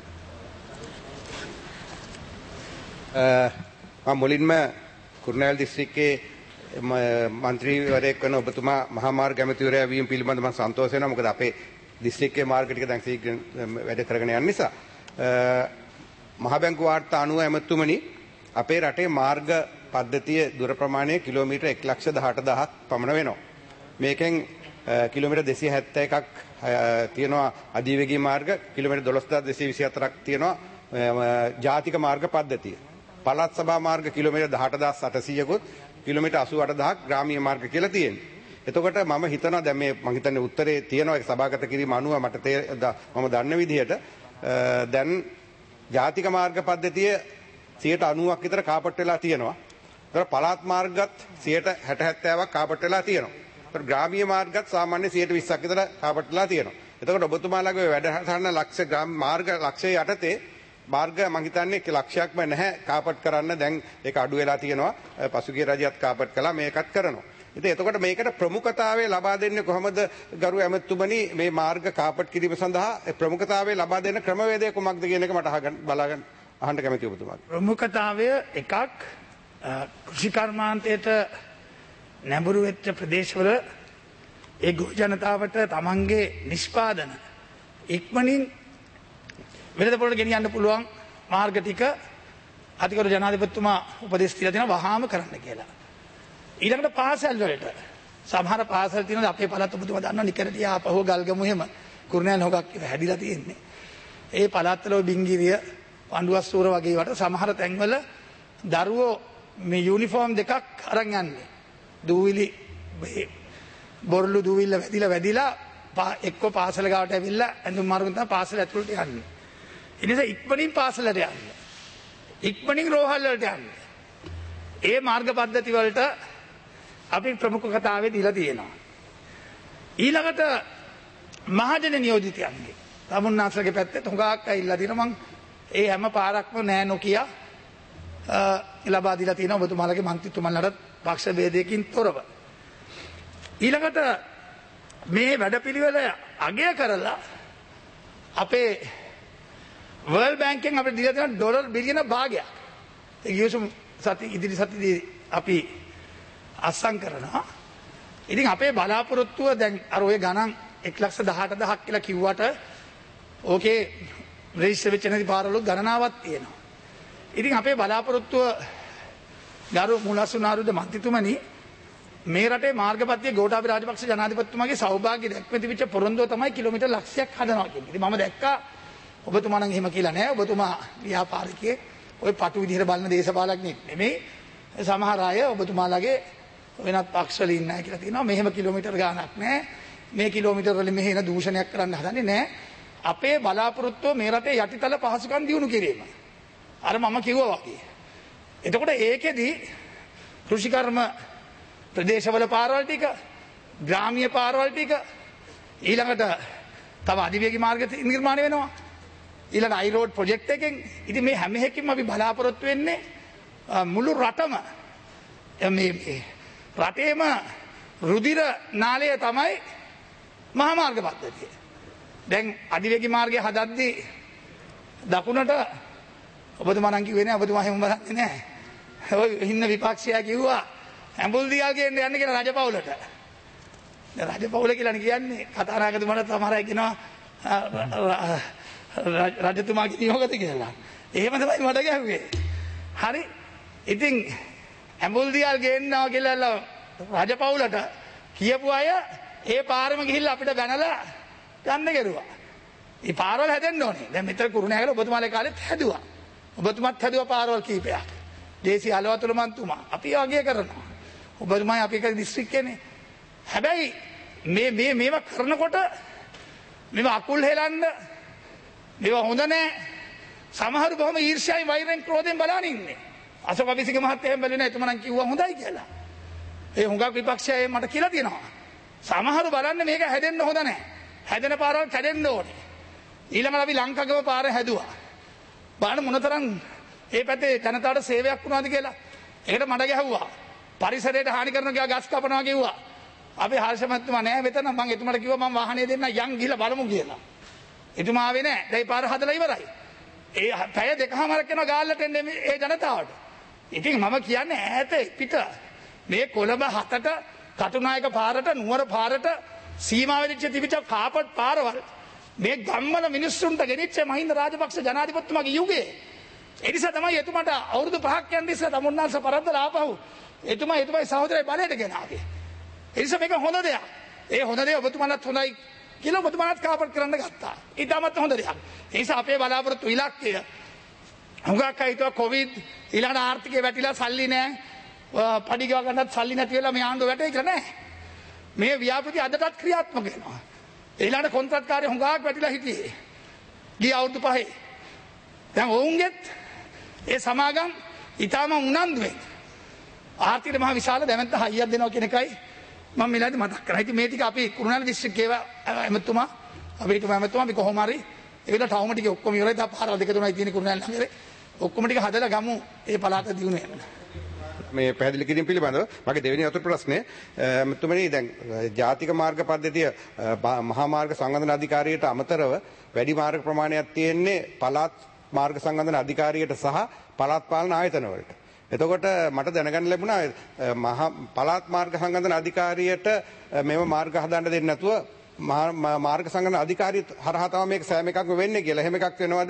මම මුලින්ම කුරුණෑගල දිස්ත්‍රික්කයේ මන්ත්‍රීවරයෙක් වෙන ඔබතුමා මහා මාර්ග ඇමතිවරයා වීම පිළිබඳව මම සන්තෝෂ වෙනවා. මොකද අපේ දිස්ත්‍රික්කයේ මාර්ග ටික දැන් සීඝ්‍රයෙන් වැඩ කරගෙන යන නිසා මහ බැංකු වාර්තා අනුව ඇමතුමනි අපේ රටේ මාර්ග පද්ධතිය දුර ප්‍රමාණය කිලෝමීටර් එක ලක්ෂ දහඅට දහසක් පමණ වෙනවා. මේකෙන් කිලෝමීටර් දෙසිය හැත්තෑ එකක් තියෙනවා අධිවේගී මාර්ග, කිලෝමීටර් දොළොස් හදාස් දෙසිය විසි හතරක් තියෙනවා ජාතික මාර්ග පද්ධතිය. පළාත් සභා මාර්ග කිලෝමීටර් දහඅට හදාස් අටසීයකුත් කිලෝමීටර් අසූ අට දහසක් ග්‍රාමීය මාර්ග කියලා තියෙනවා. එතකොට මම හිතනවා දැන් මේ මම හිතන්නේ උත්තරේ තියෙනවා ඒක සභාගත කිරීම අනුව මට මම දන්න විදිහට දැන් ජාතික මාර්ග පද්ධතිය සියයට අනූවක් විතර කාපට් වෙලා තියෙනවා. ඒතර පළාත් මාර්ගත් සියයට හැට හැත්තෑවක් කාපට් වෙලා තියෙනවා. ඒතර ග්‍රාමීය මාර්ගත් සාමාන්‍ය සියයට විස්සක් විතර කාපට් වෙලා තියෙනවා. එතකොට ඔබතුමාලාගේ වැඩසටහන ලක්ෂ ග්‍රාම මාර්ග ලක්ෂය යටතේ මාර්ග මම හිතන්නේ ලක්ෂයක්ම නැහැ කාපට් කරන්න. දැන් ඒක අඩු වෙලා තියෙනවා. පසුගිය රජයත් කාපට් කළා මේකත් කරනවා. ඉතින් එතකොට මේකට ප්‍රමුඛතාවය ලබා දෙන්නේ කොහොමද ගරු ඇමතුමනි මේ මාර්ග කාපට් කිරීම සඳහා ප්‍රමුඛතාවය ලබා දෙන ක්‍රමවේදය කුමක්ද කියන එක මට අහගන්න බලාගන්න අහන්න කැමතියි ඔබතුමාට. ප්‍රමුඛතාවය එකක් කෘෂි කර්මාන්තයට නැඹුරු වෙච්ච ප්‍රදේශවල ඒ ගොවි ජනතාවට තමන්ගේ නිෂ්පාදන ඉක්මනින් වෙළඳ පොළට ගෙනියන්න පුළුවන් මාර්ග ටික අතිගරු ජනාධිපතිතුමා උපදෙස් දීලා තියෙනවා වහාම කරන්න කියලා. ඊළඟට පාසල් වලට සමහර පාසල් තියෙනවා අපේ පළාත් ඔබතුමා දන්නවා නිකරටිය ආපහුව ගල්ගමු එහෙම කුරුණෑගල හොගක් හැදිලා තියෙන්නේ. ඒ පළාත්වල බිංගිරිය පඬුවස්සූර වගේ වට සමහර තැන්වල දරුවෝ මේ යුනිෆෝම් දෙකක් අරන් යන්නේ. දූවිලි බොරළු දූවිල්ල වැදිලා වැදිලා එක්ක පාසල ගාවට ඇවිල්ලා ඇඳුම් මාර්ගෙන් තමයි පාසල ඇතුළට යන්නේ. ඒ නිසා ඉක්මනින් පාසලට යන්න. ඉක්මනින් රෝහල් වලට යන්න. ඒ මාර්ග පද්ධති වලට අපි ප්‍රමුඛතාවය දීලා තියෙනවා. ඊළඟට මහජන නියෝජිතයන්ගේ තමුන්නාසලගේ පැත්තේ හුඟක් ඇවිල්ලා තියෙනවා. මම ඒ හැම පාරක්ම නෑ නොකිය ලබා දීලා තියෙනවා ඔබතුමාලගේ මන්ත්‍රීතුමන්ලට පක්ෂ ભેදයකින් තොරව. ඊළඟට මේ වැඩපිළිවෙල අගය කරලා අපේ වර්ල්ඩ් බැංකුවෙන් අපිට දීලා තියෙන ඩොලර් බිලියන භාගයක්. ඒ ගියසුම් සති ඉදිරි සතියේදී අපි අත්සන් කරනවා. ඉතින් අපේ බලාපොරොත්තුව දැන් අර ඔය ගණන් එක ලක්ෂ දහඅට හදාරක් කියලා කිව්වට ඕකේ රෙජිස්ටර් වෙච්ච නැති පාරවල ගණනාවක් තියෙනවා. ඉතින් අපේ බලාපොරොත්තුව ගරු මුලසුනාරුද මන්ත්‍රීතුමනි මේ රටේ මාර්ගපත්‍ය ගෝඨාභය රාජපක්ෂ ජනාධිපතිතුමාගේ සෞභාග්‍ය දැක්වෙ තිබිච්ච පොරොන්දුව තමයි කිලෝමීටර් ලක්ෂයක් හදනවා කියන්නේ. ඉතින් මම දැක්කා ඔබතුමා නම් එහෙම කියලා නෑ. ඔබතුමා ව්‍යාපාරිකයෙක් ඔය පටු විදිහට බලන දේශපාලඥයෙක් නෙමෙයි. සමහර අය ඔබතුමාලගේ වෙනත් පක්ෂවල ඉන්නයි කියලා තියෙනවා. මෙහෙම කිලෝමීටර් ගාණක් නෑ. මේ කිලෝමීටර් වලින් මෙහෙ එන දූෂණයක් කරන්න හදන්නේ නෑ. අපේ බලාපොරොත්තුව මේ රටේ යටිතල පහසුකම් දියුණු කිරීම. අර මම කිව්වා වගේ. එතකොට ඒකෙදි කෘෂිකර්ම ප්‍රදේශවල පාරවල් ටික, ග්‍රාමීය පාරවල් ටික ඊළඟට තව අධිවේගී මාර්ග නිර්මාණය වෙනවා. ඊළඟ අයි රෝඩ් ප්‍රොජෙක්ට් එකෙන් ඉතින් මේ හැම එකකින්ම අපි බලාපොරොත්තු වෙන්නේ මුළු රටම මේ රටේම රුධිර නාලය තමයි මහා මාර්ග පද්ධතිය. දැන් අධිවේගී මාර්ගය හදද්දී දකුණට ඔබතුමා නම් කිව්වේ නෑ ඔබතුමා හැම බලන්නේ නෑ. ඔය ඉන්න විපක්ෂයා කිව්වා ඇඹුල් දියල් ගේන්න යන්න කියලා රජපෞලට. දැන් රජපෞල කියලා කියන්නේ කතානායකතුමාට සමහර අය කියනවා රජතුමාගේ නියෝගත කියලා. එහෙම තමයි මට ගැහුවේ. හරි. ඉතින් ඇඹුල් දියල් ගේන්නවා කියලා රජපෞලට කියපු අය ඒ පාරම ගිහිල්ලා අපිට බැනලා යන්න කෙරුවා. මේ පාරවල් හැදෙන්න ඕනේ. දැන් මෙතන කුරුණෑගල ඔබතුමාලේ කාලෙත් හැදුවා. ඔබතුමාත් හැදුවා පාරවල් කීපයක්. දේශීය අලවතුල මන්තුමා අපි වගේ කරනවා. ඔබතුමායි අපි එක දිස්ත්‍රික්කයනේ. හැබැයි මේ මේ මේවා කරනකොට මේවා අකුල් හෙලන්න මේවා හොඳ නෑ. සමහරු බොහොම ඊර්ෂ්‍යාවෙන් වෛරෙන් ක්‍රෝධයෙන් බලන ඉන්නේ. අශෝක අබිසිංහ මහත්තයා එහෙම බැලුවේ නෑ. එතුමා නම් කිව්වා හොඳයි කියලා. ඒ හුඟක් විපක්ෂය මට කියලා තියෙනවා. සමහරු බලන්නේ මේක හැදෙන්න හොඳ නෑ. හැදෙන පාරවල් කැඩෙන්න ඕනේ. ඊළඟට අපි ලංකාගම පාර හැදුවා. බලන්න මොනතරම් ඒ පැත්තේ ජනතාවට සේවයක් වුණාද කියලා. ඒකට මඩ ගැහුවා. පරිසරයට හානි කරන ගියා ගස් කපනවා කිව්වා. අපි හර්ෂ මහත්මයා නෑ මෙතන. මම එතුමාට කිව්වා මම වාහනේ දෙන්න යන් ගිහලා බලමු කියලා. එතුමා ආවේ නෑ. දැන් පාර හදලා ඉවරයි. ඒ පැය දෙකමාරක් යනවා ගාල්ලට එන්නේ ඒ ජනතාවට. ඉතින් මම කියන්නේ ඈත පිට මේ කොළඹ හතට කටුනායක පාරට නුවර පාරට සීමා වෙච්ච තිබිච්ච කාපට් පාරවල් මේ ගම්වල මිනිස්සුන්ට ගෙනිච්ච මහින්ද රාජපක්ෂ ජනාධිපතිතුමාගේ යුගයේ. ඒ නිසා තමයි එතුමාට අවුරුදු පහක් යන ඉස්සර තමුන්නාංශ පරද්දලා ආපහු එතුමා එතුමායි සහෝදරයි බලයට ගෙනාවේ. ඒ නිසා මේක හොඳ දෙයක්. ඒ හොඳ දේ ඔබතුමාලත් හොඳයි කියලා ඔබතුමාලත් කාපට් කරන්න ගත්තා. ඊටමත් හොඳ දෙයක්. ඒ නිසා අපේ බලාපොරොත්තු ඉලක්කය හුඟක් අය හිතුවා කොවිඩ් ඊළඟ ආර්ථිකය වැටිලා සල්ලි නැහැ. පඩි ගව ගන්නත් සල්ලි නැති වෙලා මේ ආණ්ඩුව වැටේ කියලා නෑ. මේ ව්‍යාපෘති අදටත් ක්‍රියාත්මක වෙනවා. ඊළඟ කොන්ත්‍රාත්කාරය හුඟක් වැටිලා හිටියේ. ගිය අවුරුදු පහේ. දැන් ඔවුන්ගෙත් ඒ සමාගම් ඊටම උනන්දුවෙන් ආර්ථික මහ විශාල දැවැන්ත හයියක් දෙනවා කියන එකයි මම මෙලදී මතක් කරා. ඉතින් මේ ටික අපි කුරුණෑගල දිස්ත්‍රික්කයේ එමෙතුමා අපි හිටපු එමෙතුමා අපි කොහොම හරි ඒකට ටවුම ටික ඔක්කොම ඉවරයි. තා පාරවල් දෙක තුනයි තියෙන කුරුණෑගල නගරේ. ඔක්කොම ටික හදලා ගමු ඒ පළාත දියුණු වෙන්න. මේ පැහැදිලි කිරීම පිළිබඳව මගේ දෙවෙනි අතුරු ප්‍රශ්නය මෙතුමනි දැන් ජාතික මාර්ග පද්ධතිය මහා මාර්ග සංවර්ධන අධිකාරියට අමතරව වැඩි මාර්ග ප්‍රමාණයක් තියෙන්නේ පළාත් මාර්ග සංවර්ධන අධිකාරියට සහ පළාත් පාලන ආයතන වලට. එතකොට මට දැනගන්න ලැබුණා මහා පළාත් මාර්ග සංවර්ධන අධිකාරියට මේව මාර්ග හදන්න දෙන්නේ නැතුව මාර්ග සංවර්ධන අධිකාරිය හරහා තමයි මේක සෑම එකක්ම වෙන්නේ කියලා. එහෙම එකක් වෙනවද?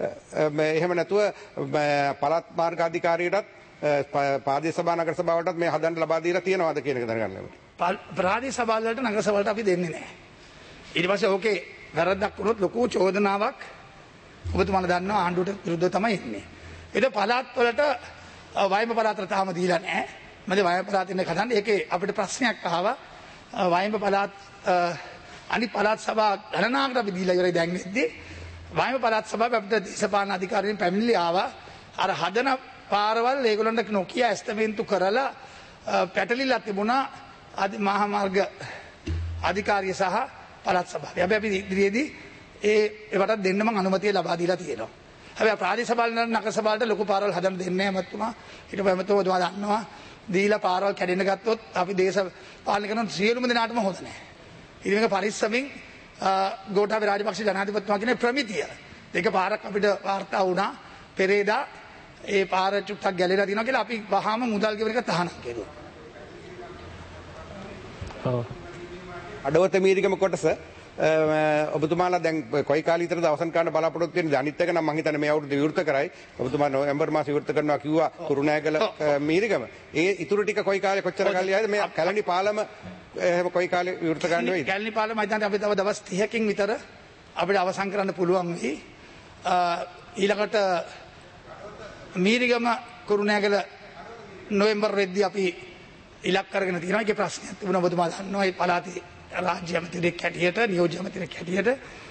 එහෙම නැතුව පළාත් මාර්ග අධිකාරියටත් ප්‍රාදේශ සභා නගර සභාවටත් මේ හදන්න ලබා දීලා තියෙනවද කියන එක දැනගන්න ලැබුණා. ප්‍රාදේශ සභා වලට නගර සභාවට අපි දෙන්නේ නැහැ. ඊට පස්සේ ඕකේ වැරද්දක් වුණොත් ලොකු චෝදනාවක් ඔබතුමාලා දන්නවා ආණ්ඩුවට විරුද්ධව තමයි එන්නේ. ඒක පළාත් වලට වයඹ පළාතට තාම දීලා නැහැ. මම වයඹ පළාතින් කතාන්නේ ඒකේ අපිට ප්‍රශ්නයක් ආවා. වයඹ පළාත් අනිත් පළාත් සභා ගණනාවකට අපි දීලා ඉවරයි දැන් වෙද්දී. වයඹ පළාත් සභාවේ අපිට දේශපාලන අධිකාරියෙන් පැමිණිලි ආවා. අර හදන පාරවල් ඒගොල්ලන්ට නොකිය ඇස්තමේන්තු කරලා පැටලිලා තිබුණා මහා මාර්ග අධිකාරිය සහ පළාත් සභාව. හැබැයි අපි ඉදිරියේදී ඒ ඒවට දෙන්න මම අනුමැතිය ලබා දීලා තියෙනවා. හැබැයි ප්‍රාදේශ සභාවල නගර සභාවට ලොකු පාරවල් හදන්න දෙන්නේ නැහැ මැතිතුමා. ඊට පස්සේ මැතිතුමා දන්නවා දීලා පාරවල් කැඩෙන්න ගත්තොත් අපි දේශ පාලනය කරන සියලුම දෙනාටම හොඳ නැහැ. ඉතින් මේක පරිස්සමින් ගෝඨාභය රාජපක්ෂ ජනාධිපතිතුමා කියන ප්‍රමිතිය දෙක පාරක් අපිට වාර්තා වුණා පෙරේදා ඒ පාර චුට්ටක් ගැලවිලා තියෙනවා කියලා අපි වහාම මුදල් ගෙවන එක තහනම් කෙරුවා. ඔව්. අඩවත මීරිගම කොටස ඔබතුමාලා දැන් කොයි කාලෙ විතරද අවසන් කරන්න බලාපොරොත්තු වෙන්නේ? අනිත් එක නම් මම හිතන්නේ මේ අවුරුද්ද විවෘත කරයි. ඔබතුමා නොවැම්බර් මාසේ විවෘත කරනවා කිව්වා කුරුණෑගල මීරිගම. ඒ ඉතුරු ටික කොයි කාලේ කොච්චර කාලේ ආයද මේ කැලණි පාලම එහෙම කොයි කාලේ විවෘත කරන්න වෙයිද? කැලණි පාලම මම හිතන්නේ අපි තව දවස් තිහකින් විතර අපිට අවසන් කරන්න පුළුවන් වෙයි. ඊළඟට මීරිගම කුරුණෑගල නොවැම්බර් වෙද්දී අපි ඉලක්ක කරගෙන තියෙනවා. ඒකේ ප්‍රශ්නයක් තිබුණා ඔබතුමා දන්නවා. ඒ පළාතේ රාජ්‍ය ඇමතිවරයෙක් හැටියට නියෝජ්‍ය ඇමතිවරයෙක් හැටියට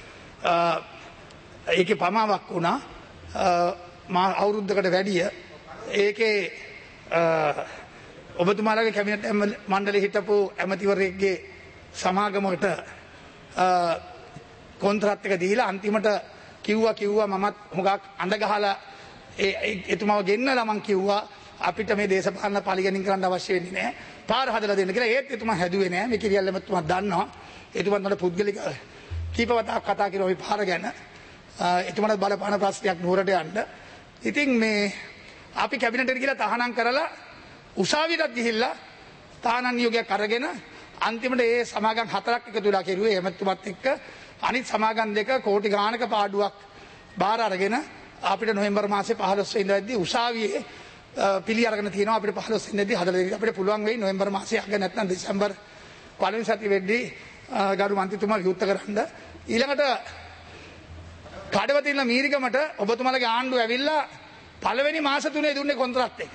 ඒකේ පමාවක් වුණා මා අවුරුද්දකට වැඩිය. ඒකේ ඔබතුමාලාගේ කැබිනට් මණ්ඩලයේ හිටපු ඇමතිවරයෙක්ගේ සමාගමකට කොන්ත්‍රාත් එක දීලා අන්තිමට කිව්වා කිව්වා මමත් හුඟක් අඬ ගහලා ඒ එතුමාව ගෙන්නලා මං කිව්වා අපිට මේ දේශපාලන පරිගණන කරන්න අවශ්‍ය වෙන්නේ නැහැ. පාර හදලා දෙන්න කියලා. ඒත් එතුමා හැදුවේ නැහැ. මේ කිරියල්ලම එතුමා දන්නවා. එතුමාත් මට පුද්ගලික කීපවතාවක් කතා කරලා ওই පාර ගැන. එතුමාට බලපාන ප්‍රශ්නයක් නුවරට යන්න. ඉතින් මේ අපි කැබිනට් එකට ගිහලා තහනම් කරලා උසාවියටත් ගිහිල්ලා තහනම් නියෝගයක් අරගෙන අන්තිමට ඒ සමාගම් හතරක් එකතු වෙලා කෙරුවේ එමෙතුමත් එක්ක අනිත් සමාගම් දෙක කෝටි ගාණක පාඩුවක් බාර අරගෙන අපිට නොවැම්බර් මාසේ පහළොස් වෙනිදා වෙද්දී උසාවියේ පිළි අරගෙන තියෙනවා අපිට පහළොස් වෙනිදාදී හදලා දෙන්න අපිට පුළුවන් වෙයි නොවැම්බර් මාසේ අග නැත්නම් දෙසැම්බර් පළවෙනි සතිය වෙද්දී ගරු මන්ත්‍රීතුමා විවෘත කරන්න. ඊළඟට කඩවතින්න මීරිගමට ඔබතුමාලගේ ආණ්ඩුව ඇවිල්ලා පළවෙනි මාස තුනේ දුන්නේ කොන්ත්‍රාත් එක.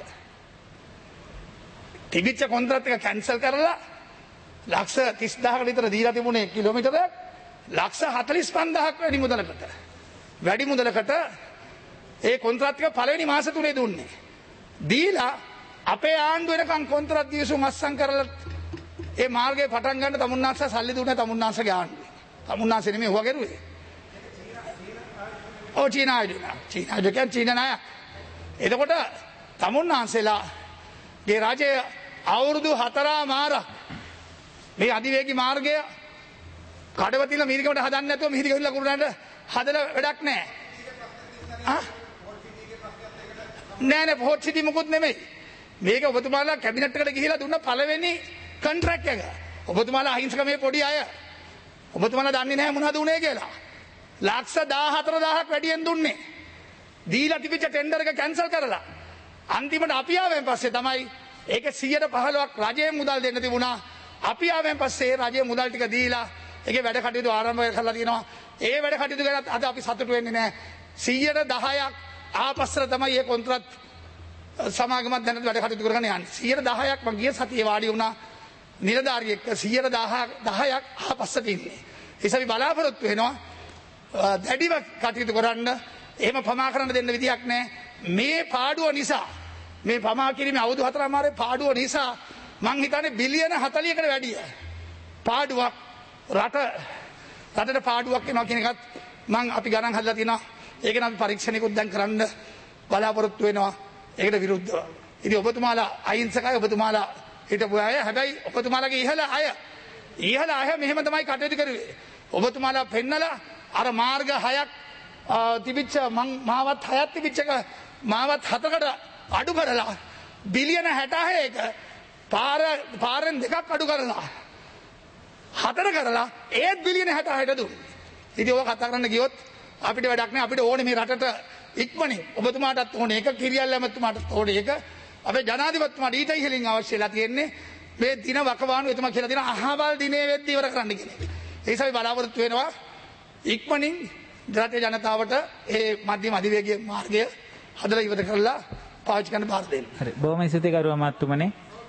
තිබිච්ච කොන්ත්‍රාත් එක කැන්සල් කරලා ලක්ෂ තිස් දහසකට විතර දීලා තිබුණේ කිලෝමීටරයක් ලක්ෂ හතළිස් පන්දාහක් වැඩි මුදලකට. වැඩි මුදලකට ඒ කොන්ත්‍රාත් එක පළවෙනි මාස තුනේ දුන්නේ. දීලා අපේ ආණ්ඩුව වෙනකන් කොන්ත්‍රාත් දිවිසුම් අස්සම් කරලා ඒ මාර්ගය පටන් ගන්න තමුන්නාස්ස සල්ලි දුන්නේ තමුන්නාස්සගේ ආණ්ඩුවේ. තමුන්නාස්සේ නෙමෙයි හොවා කරුවේ. ඔව් චීන ආයුධ. චීන ආයුධ කියන්නේ චීන ණය. එතකොට තමුන්නාස්සලාගේ රජය අවුරුදු හතරමාරක් මේ අධිවේගී මාර්ගය කඩවතිල මීරිගමට හදන්න නැතුව මීරිගමල කුරුණාට හදලා වැඩක් නැහැ. ආ නෑ නෑ පොහොත් සිටි මොකුත් නෙමෙයි. මේක ඔබතුමාලා කැබිනට් එකට ගිහිලා දුන්න පළවෙනි කොන්ට්‍රැක්ට් එක. ඔබතුමාලා අහිංසක මේ පොඩි අය. ඔබතුමාලා දන්නේ නැහැ මොනවද උනේ කියලා. ලක්ෂ දාහතර දහසක් වැඩියෙන් දුන්නේ. දීලා තිබිච්ච ටෙන්ඩර් එක කැන්සල් කරලා. අන්තිමට අපි ආවෙන් පස්සේ තමයි ඒක සියයට පහළොවක් රජයේ මුදල් දෙන්න තිබුණා. අපි ආවෙන් පස්සේ රජයේ මුදල් ටික දීලා ඒකේ වැඩ කටයුතු ආරම්භ කරලා තියෙනවා. ඒ වැඩ කටයුතු ගැන අද අපි සතුටු වෙන්නේ නැහැ. සියයට දහයක් ආපස්සට තමයි මේ කොන්ත්‍රාත් සමාගමත් දැනට වැඩ කටයුතු කරගෙන යන්නේ. සියයට දහයක් මම ගිය සතියේ වාඩි වුණා නිලධාරියෙක් සියයට දහයක් ආපස්සට ඉන්නේ. ඒස අපි බලාපොරොත්තු වෙනවා දැඩිව කටයුතු කරන්න. එහෙම පමා කරන්න දෙන්න විදියක් නැහැ. මේ පාඩුව නිසා මේ පමා කිරීමේ අවුරුදු හතරමාරේ පාඩුව නිසා මං හිතන්නේ බිලියන හතළිහකට වැඩිය පාඩුවක් රට රටට පාඩුවක් එනවා කියන එකත් මං අපි ගණන් හදලා තියෙනවා. ඒක නම් අපි පරීක්ෂණයකුත් දැන් කරන්න බලාපොරොත්තු වෙනවා. ඒකට විරුද්ධව. ඉතින් ඔබතුමාලා අහිංසකයි ඔබතුමාලා හිටපු අය. හැබැයි ඔබතුමාලාගේ ඉහළ අය ඉහළ අය මෙහෙම තමයි කටයුතු කරුවේ. ඔබතුමාලා පෙන්නලා අර මාර්ග හයක් තිබිච්ච මං මාවත් හයක් තිබිච්ච එක මාවත් හතකට අඩු කරලා බිලියන හැටහයක පාර පාරෙන් දෙකක් අඩු කරලා හතර කරලා ඒත් බිලියන හැටහයට දුන්නේ. ඉතින් ඔය කතා කරන්න ගියොත් අපිට වැඩක් නෑ. අපිට ඕනේ මේ රටට ඉක්මනින් ඔබතුමාටත් ඕනේ එක කිරියල් ඇමතුමාටත් ඕනේ එක අපේ ජනාධිපතිතුමාට ඊට ඉහළින් අවශ්‍යලා තියෙන්නේ මේ දින වකවානු එතුමා කියලා දෙන අහවල් දිනේ වෙද්දී ඉවර කරන්න කියන එක. ඒ නිසා අපි බලාපොරොත්තු වෙනවා ඉක්මනින් රටේ ජනතාවට ඒ මධ්‍යම අධිවේගී මාර්ගය හදලා ඉවර කරලා පාවිච්චි කරන්න බාර දෙන්න. හරි. බොහොම ස්තුතියි කරුවා මහත්තුමනි.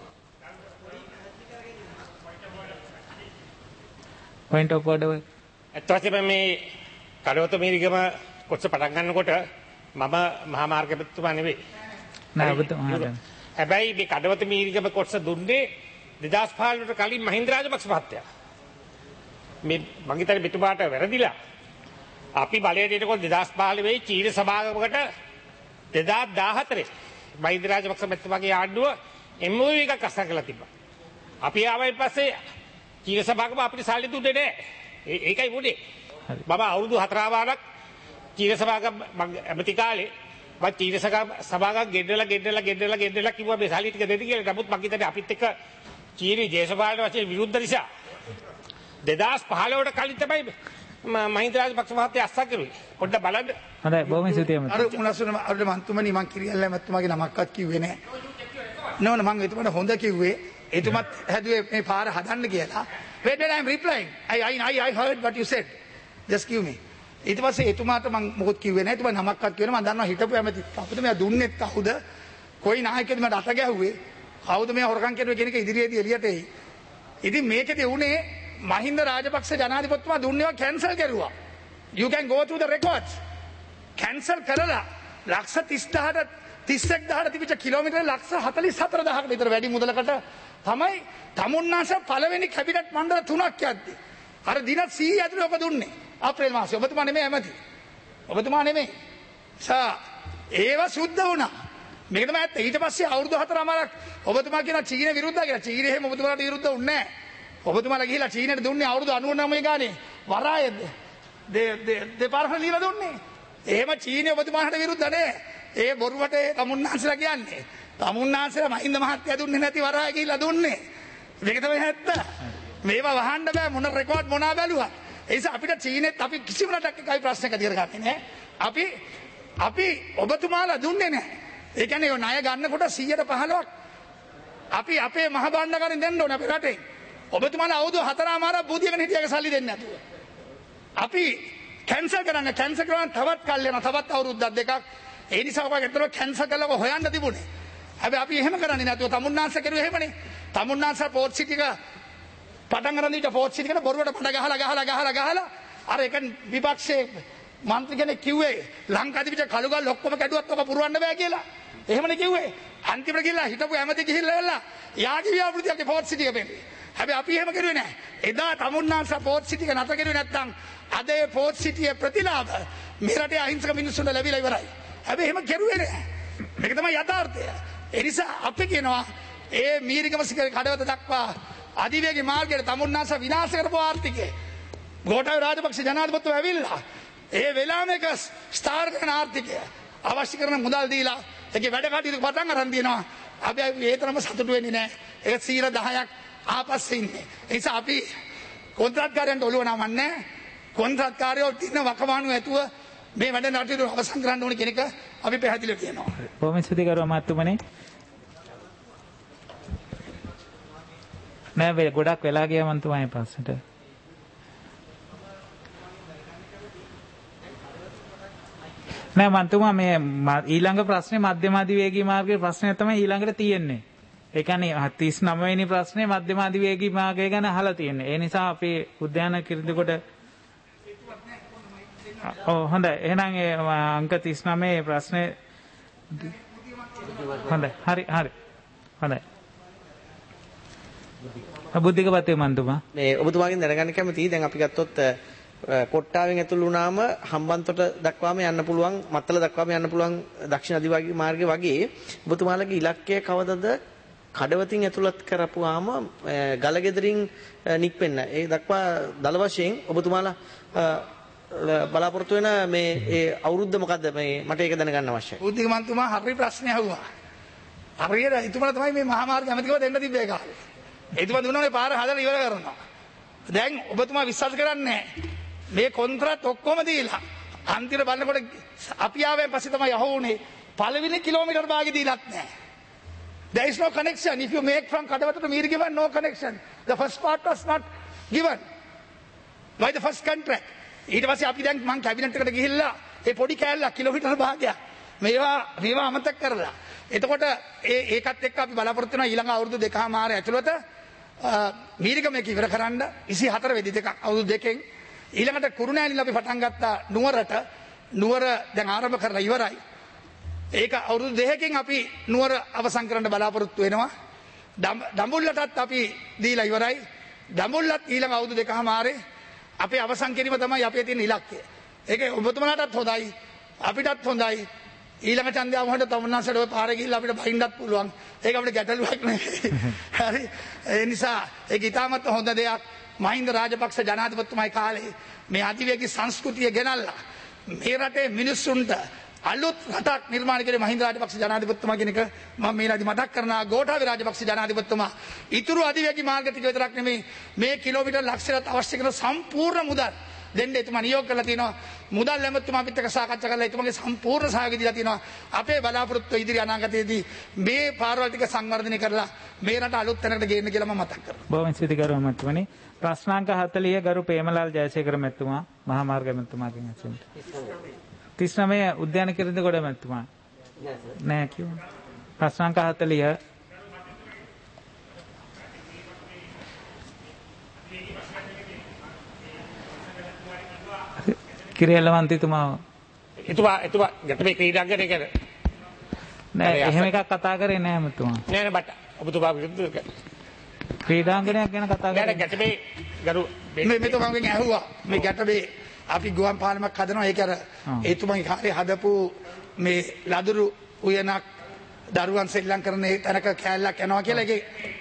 Point of order. ඇත්තටම මේ කඩවත මීරිගම කොටස පටන් ගන්නකොට මම මහා මාර්ගපතිතුමා නෙවෙයි. නෑ ඔබතුමාට. හැබැයි මේ කඩවත මීරිගම කොටස දුන්නේ දෙදාස් පහළොවට කලින් මහින්ද රාජපක්ෂ මහත්තයා. මේ මං හිතන්නේ මෙතුමාට වැරදිලා අපි බලයට එනකොට දෙදහස් පහළොවේ චීන සභාවකට දෙදහස් දාහතරේ මහින්ද රාජපක්ෂ මැතිතුමාගේ ආණ්ඩුව එම් ඔ යු එකක් අත්සන් කළා තිබ්බා. අපි ආවයින් පස්සේ චීන සභාවකම අපිට සල්ලි දුන්නේ නැහැ. ඒකයි වුනේ. මම අවුරුදු හතර වාරක් චීන සභාවක ඇමති කාලේ මම චීන සභාවක ගෙන්නලා ගෙන්නලා ගෙන්නලා ගෙන්නලා කිව්වා මේ සල්ලි ටික දෙන්න කියලා. නමුත් මම හිතන්නේ අපිත් එක්ක චීන දේශපාලන වශයෙන් විරුද්ධ නිසා දෙදහස් පහළොවට කලින් තමයි මහින්ද රාජපක්ෂ මහත්තයා අත්සන් කරුවේ. පොඩ්ඩක් බලන්න. හොඳයි බොහොම ස්තුතියි මම. අර මුලසුන අර මන්තුමනි මං කිරියල්ලා මැතිතුමාගේ නමක්වත් කිව්වේ නැහැ. නෝන මං එතුමාට හොඳ කිව්වේ. එතුමත් හැදුවේ මේ පාර හදන්න කියලා. Wait wait I am replying. I I I I heard what you said. Just give me. ඊට පස්සේ එතුමාට මං මොකොත් කිව්වේ නැහැ. එතුමා නමක්වත් කියනවා මං දන්නවා හිටපු ඇමති. අපිට මෙයා දුන්නෙත් කවුද? කොයි නායකයෙක්ද මට අත ගැහුවේ? කවුද මෙයා හොරකම් කරුවේ කියන එක ඉදිරියේදී එළියට එයි. ඉතින් මේකදී උනේ මහින්ද රාජපක්ෂ ජනාධිපතිතුමා දුන්නේවා කැන්සල් කරුවා. You can go through the records. Cancel කරලා ලක්ෂ තිස් දහසට තිස් එක් දහසට තිබිච්ච කිලෝමීටර ලක්ෂ හතළිස් හතර දහසකට විතර වැඩි මුදලකට තමයි තමුන්නාස පළවෙනි කැබිනට් මණ්ඩල තුනක් යද්දී. අර දින සීය ඇතුළේ ඔබ දුන්නේ. අප්‍රේල් මාසේ. ඔබතුමා නෙමෙයි ඇමති. ඔබතුමා නෙමෙයි. සා ඒව සුද්ධ වුණා. මේක තමයි ඇත්ත. ඊට පස්සේ අවුරුදු හතරමාරක් ඔබතුමා කියන චීන විරුද්ධයි කියලා. චීන එහෙම ඔබතුමාට විරුද්ධ වුණේ නැහැ. ඔබතුමාලා ගිහිලා චීනට දුන්නේ අවුරුදු අනූ නවය ගානේ වරාය දෙපාරකට දීලා දුන්නේ. එහෙම චීනය ඔබතුමාලට විරුද්ධ නැහැ. ඒ බොරුවට තමුන්නාන්සලා කියන්නේ. තමුන්නාන්සලා මහින්ද මහත්තයා දුන්නේ නැති වරාය ගිහිලා දුන්නේ. මේක තමයි ඇත්ත. මේවා වහන්න බෑ මොන රෙකෝඩ් මොනවා බැලුවා. ඒ නිසා අපිට චීනෙත් අපි කිසිම රටක් එකයි ප්‍රශ්නයක් තියරගන්නේ නැහැ. අපි අපි ඔබතුමාලා දුන්නේ නැහැ. ඒ කියන්නේ ඔය ණය ගන්නකොට සීයට පහළොවක් අපි අපේ මහ භාණ්ඩාගාරෙන් දෙන්න ඕනේ අපේ රටේ. ඔබතුමාලා අවුරුදු හතරමාරක් බුදියගෙන හිටියක සල්ලි දෙන්නේ නැතුව. අපි කැන්සල් කරන්න කැන්සල් කරන තවත් කල් යනවා තවත් අවුරුද්දක් දෙකක්. ඒ නිසා ඔයගොල්ලෝ ඇත්තටම කැන්සල් කළා හොයන්න තිබුණේ. හැබැයි අපි එහෙම කරන්නේ නැතුව තමුන්නාන්ස කරුවේ එහෙමනේ. තමුන්නාන්ස පෝට් සිටි එක පටන් ගන්න දීට පෝට් සිටි එකට බොරුවට පඩ ගහලා ගහලා ගහලා ගහලා අර එක විපක්ෂයේ මන්ත්‍රී කෙනෙක් කිව්වේ ලංකාවේ පිට කළුගල් ඔක්කොම කැඩුවත් ඔබ පුරවන්න බෑ කියලා. එහෙමනේ කිව්වේ. අන්තිමට ගිහලා හිටපු ඇමති ගිහිල්ලා එලා යාගේ ව්‍යාපෘතියගේ පෝට් සිටි එක බෙන්නේ. හැබැයි අපි එහෙම කරුවේ නැහැ. එදා තමුන්නාන්ස පෝට් සිටි එක නැත කරුවේ නැත්නම් අද ඒ පෝට් සිටියේ ප්‍රතිලාභ මේ රටේ අහිංසක මිනිස්සුන්ට ලැබිලා ඉවරයි. හැබැයි එහෙම කරුවේ නැහැ. මේක තමයි යථාර්ථය. ඒ නිසා අපි කියනවා ඒ මීරිගම සිකේ කඩවත දක්වා අධිවේගී මාර්ගයේ තමුන්නාන්ස විනාශ කරපු ආර්ථිකය. ගෝඨාභය රාජපක්ෂ ජනාධිපතිතුමා ඇවිල්ලා ඒ වෙලාවෙම එක ස්ථාර කරන ආර්ථිකය අවශ්‍ය කරන මුදල් දීලා ඒකේ වැඩ කටයුතු පටන් අරන් දිනවා. අපි ඒ තරම සතුටු වෙන්නේ නැහැ. ඒක සීර දහයක් ආපස්සේ ඉන්නේ. ඒ නිසා අපි කොන්ත්‍රාත්කාරයන්ට ඔළුව නමන්නේ කොන්ත්‍රාත්කාරයෝ දින වකවානු ඇතුව මේ වැඩ නටුරු අවසන් කරන්න ඕන කෙනෙක් අපි පැහැදිලිව කියනවා. බොහොම ස්තුතියි කරුවා මහත්තුමනි. නෑ වේ ගොඩක් වෙලා ගියා මන්තුමාගේ ප්‍රශ්නට. නෑ මන්තුමා මේ ඊළඟ ප්‍රශ්නේ මධ්‍යම අධිවේගී මාර්ගයේ ප්‍රශ්නය තමයි ඊළඟට තියෙන්නේ. ඒ කියන්නේ තිස් නවය වෙනි ප්‍රශ්නේ මධ්‍යම අධිවේගී මාර්ගය ගැන අහලා තියෙන්නේ. ඒ නිසා අපි උද්‍යාන කිරිඳිගොඩ ඔව් හොඳයි. එහෙනම් ඒ අංක තිස් නවය ප්‍රශ්නේ හොඳයි. හරි හරි. හොඳයි. බුද්ධිකපතේ මන්තුමා මේ ඔබතුමාගෙන් දැනගන්න කැමතියි. දැන් අපි ගත්තොත් කොට්ටාවෙන් ඇතුළු වුණාම හම්බන්තොට දක්වාම යන්න පුළුවන්, මත්තල දක්වාම යන්න පුළුවන් දක්ෂිණ අධිවේගී මාර්ගය වගේ ඔබතුමාලගේ ඉලක්කය කවදද කඩවතින් ඇතුළත් කරපුවාම ගලගෙදරින් නික්වෙන්න. ඒ දක්වා දල වශයෙන් ඔබතුමාලා බලාපොරොත්තු වෙන මේ ඒ අවුරුද්ද මොකද්ද මේ මට ඒක දැනගන්න අවශ්‍යයි. බුද්ධික මන්තුමා හරි ප්‍රශ්නයක් අහුවා. හරියට එතුමාලා තමයි මේ මහා මාර්ග ඇමතිකව දෙන්න තිබ්බේ කාලේ. එතුමා දුන්නානේ පාර හදලා ඉවර කරනවා. දැන් ඔබතුමා විශ්වාස කරන්නේ මේ කොන්ත්‍රාත් ඔක්කොම දීලා අන්තිම බලනකොට අපි ආවෙන් පස්සේ තමයි යහුනේ පළවෙනි කිලෝමීටර් භාගෙ දීලත් නැහැ. There is no connection. If you make from Kadawata to Mirigivan, no connection. The first part was not given by the first contract. ඊට පස්සේ අපි දැන් මං කැබිනට් එකට ගිහිල්ලා ඒ පොඩි කෑල්ල කිලෝමීටර් භාගයක් මේවා මේවා අමතක කරලා. එතකොට ඒ ඒකත් එක්ක අපි බලාපොරොත්තු වෙනවා ඊළඟ අවුරුදු දෙකමාර ඇතුළත මීරිගම එක ඉවර කරන්න විසි හතර වෙනි දෙකක් අවුරුදු දෙකෙන් ඊළඟට කුරුණෑලින් අපි පටන් ගත්තා නුවරට නුවර දැන් ආරම්භ කරලා ඉවරයි. ඒක අවුරුදු දෙකකින් අපි නුවර අවසන් කරන්න බලාපොරොත්තු වෙනවා. දඹුල්ලටත් අපි දීලා ඉවරයි. දඹුල්ලත් ඊළඟ අවුරුදු දෙකමාරේ අපේ අවසන් කිරීම තමයි අපේ තියෙන ඉලක්කය. ඒක ඔබතුමාටත් හොඳයි අපිටත් හොඳයි. ඊළඟ ඡන්දය වුණාට තමුන්නාසට ඔය පාරේ ගිහිල්ලා අපිට බහින්නත් පුළුවන්. ඒක අපිට ගැටලුවක් නෙවෙයි. හරි. ඒ නිසා ඒක ඉතාමත් හොඳ දෙයක්. මහින්ද රාජපක්ෂ ජනාධිපතිතුමායි කාලේ මේ අධිවේගී සංස්කෘතිය ගෙනල්ලා මේ රටේ මිනිස්සුන්ට අලුත් රටක් නිර්මාණය කරේ මහින්ද රාජපක්ෂ ජනාධිපතිතුමා කෙනෙක් මම මේලාදී මතක් කරනවා. ගෝඨාභය රාජපක්ෂ ජනාධිපතිතුමා ඊතුරු අධිවේගී මාර්ග ටික විතරක් නෙමෙයි මේ කිලෝමීටර් ලක්ෂයක් අවශ්‍ය කරන සම්පූර්ණ මුදල් දෙන්න එතුමා නියෝග කරලා තිනවා. මුදල් ඇමතුමා අපිත් එක්ක සාකච්ඡා කරලා එතුමාගේ සම්පූර්ණ සහයෝගය දීලා තිනවා. අපේ බලාපොරොත්තු ඉදිරි අනාගතයේදී මේ පාරවල් ටික සංවර්ධනය කරලා මේ රට අලුත් තැනකට ගේන්න කියලා මම මතක් කරනවා. බොහොම ස්තුති කරු මහත්මනි. ප්‍රශ්නාංක හතළිහ ගරු ප්‍රේමලාල් ජයසේකර මැතිතුමා මහා මාර්ග මැතිතුමාගෙන් අසන්න. තිස් නවය උද්‍යාන කිරිඳිගොඩ මැතිතුමා නෑ කිව්වා. ප්‍රශ්නාංක හතළිහ කිරියලවන්තිතුමා එතුමා එතුමා ගැටමේ ක්‍රීඩාංගණය ගැන නෑ එහෙම එකක් කතා කරේ නෑ මතුමා. නෑ නෑ බට ඔබතුමා විරුද්ධ ක්‍රීඩාංගණයක් ගැන කතා කරේ නෑ ගැටමේ ගරු මේ මෙතුමාගෙන් ඇහුවා මේ ගැටමේ අපි ගුවන් පාලමක් හදනවා. ඒක අර එතුමාගේ කාලේ හදපු මේ ලදරු උයනක් දරුවන් සෙල්ලම් කරන ඒ තැනක කෑල්ලක් යනවා කියලා. ඒකේ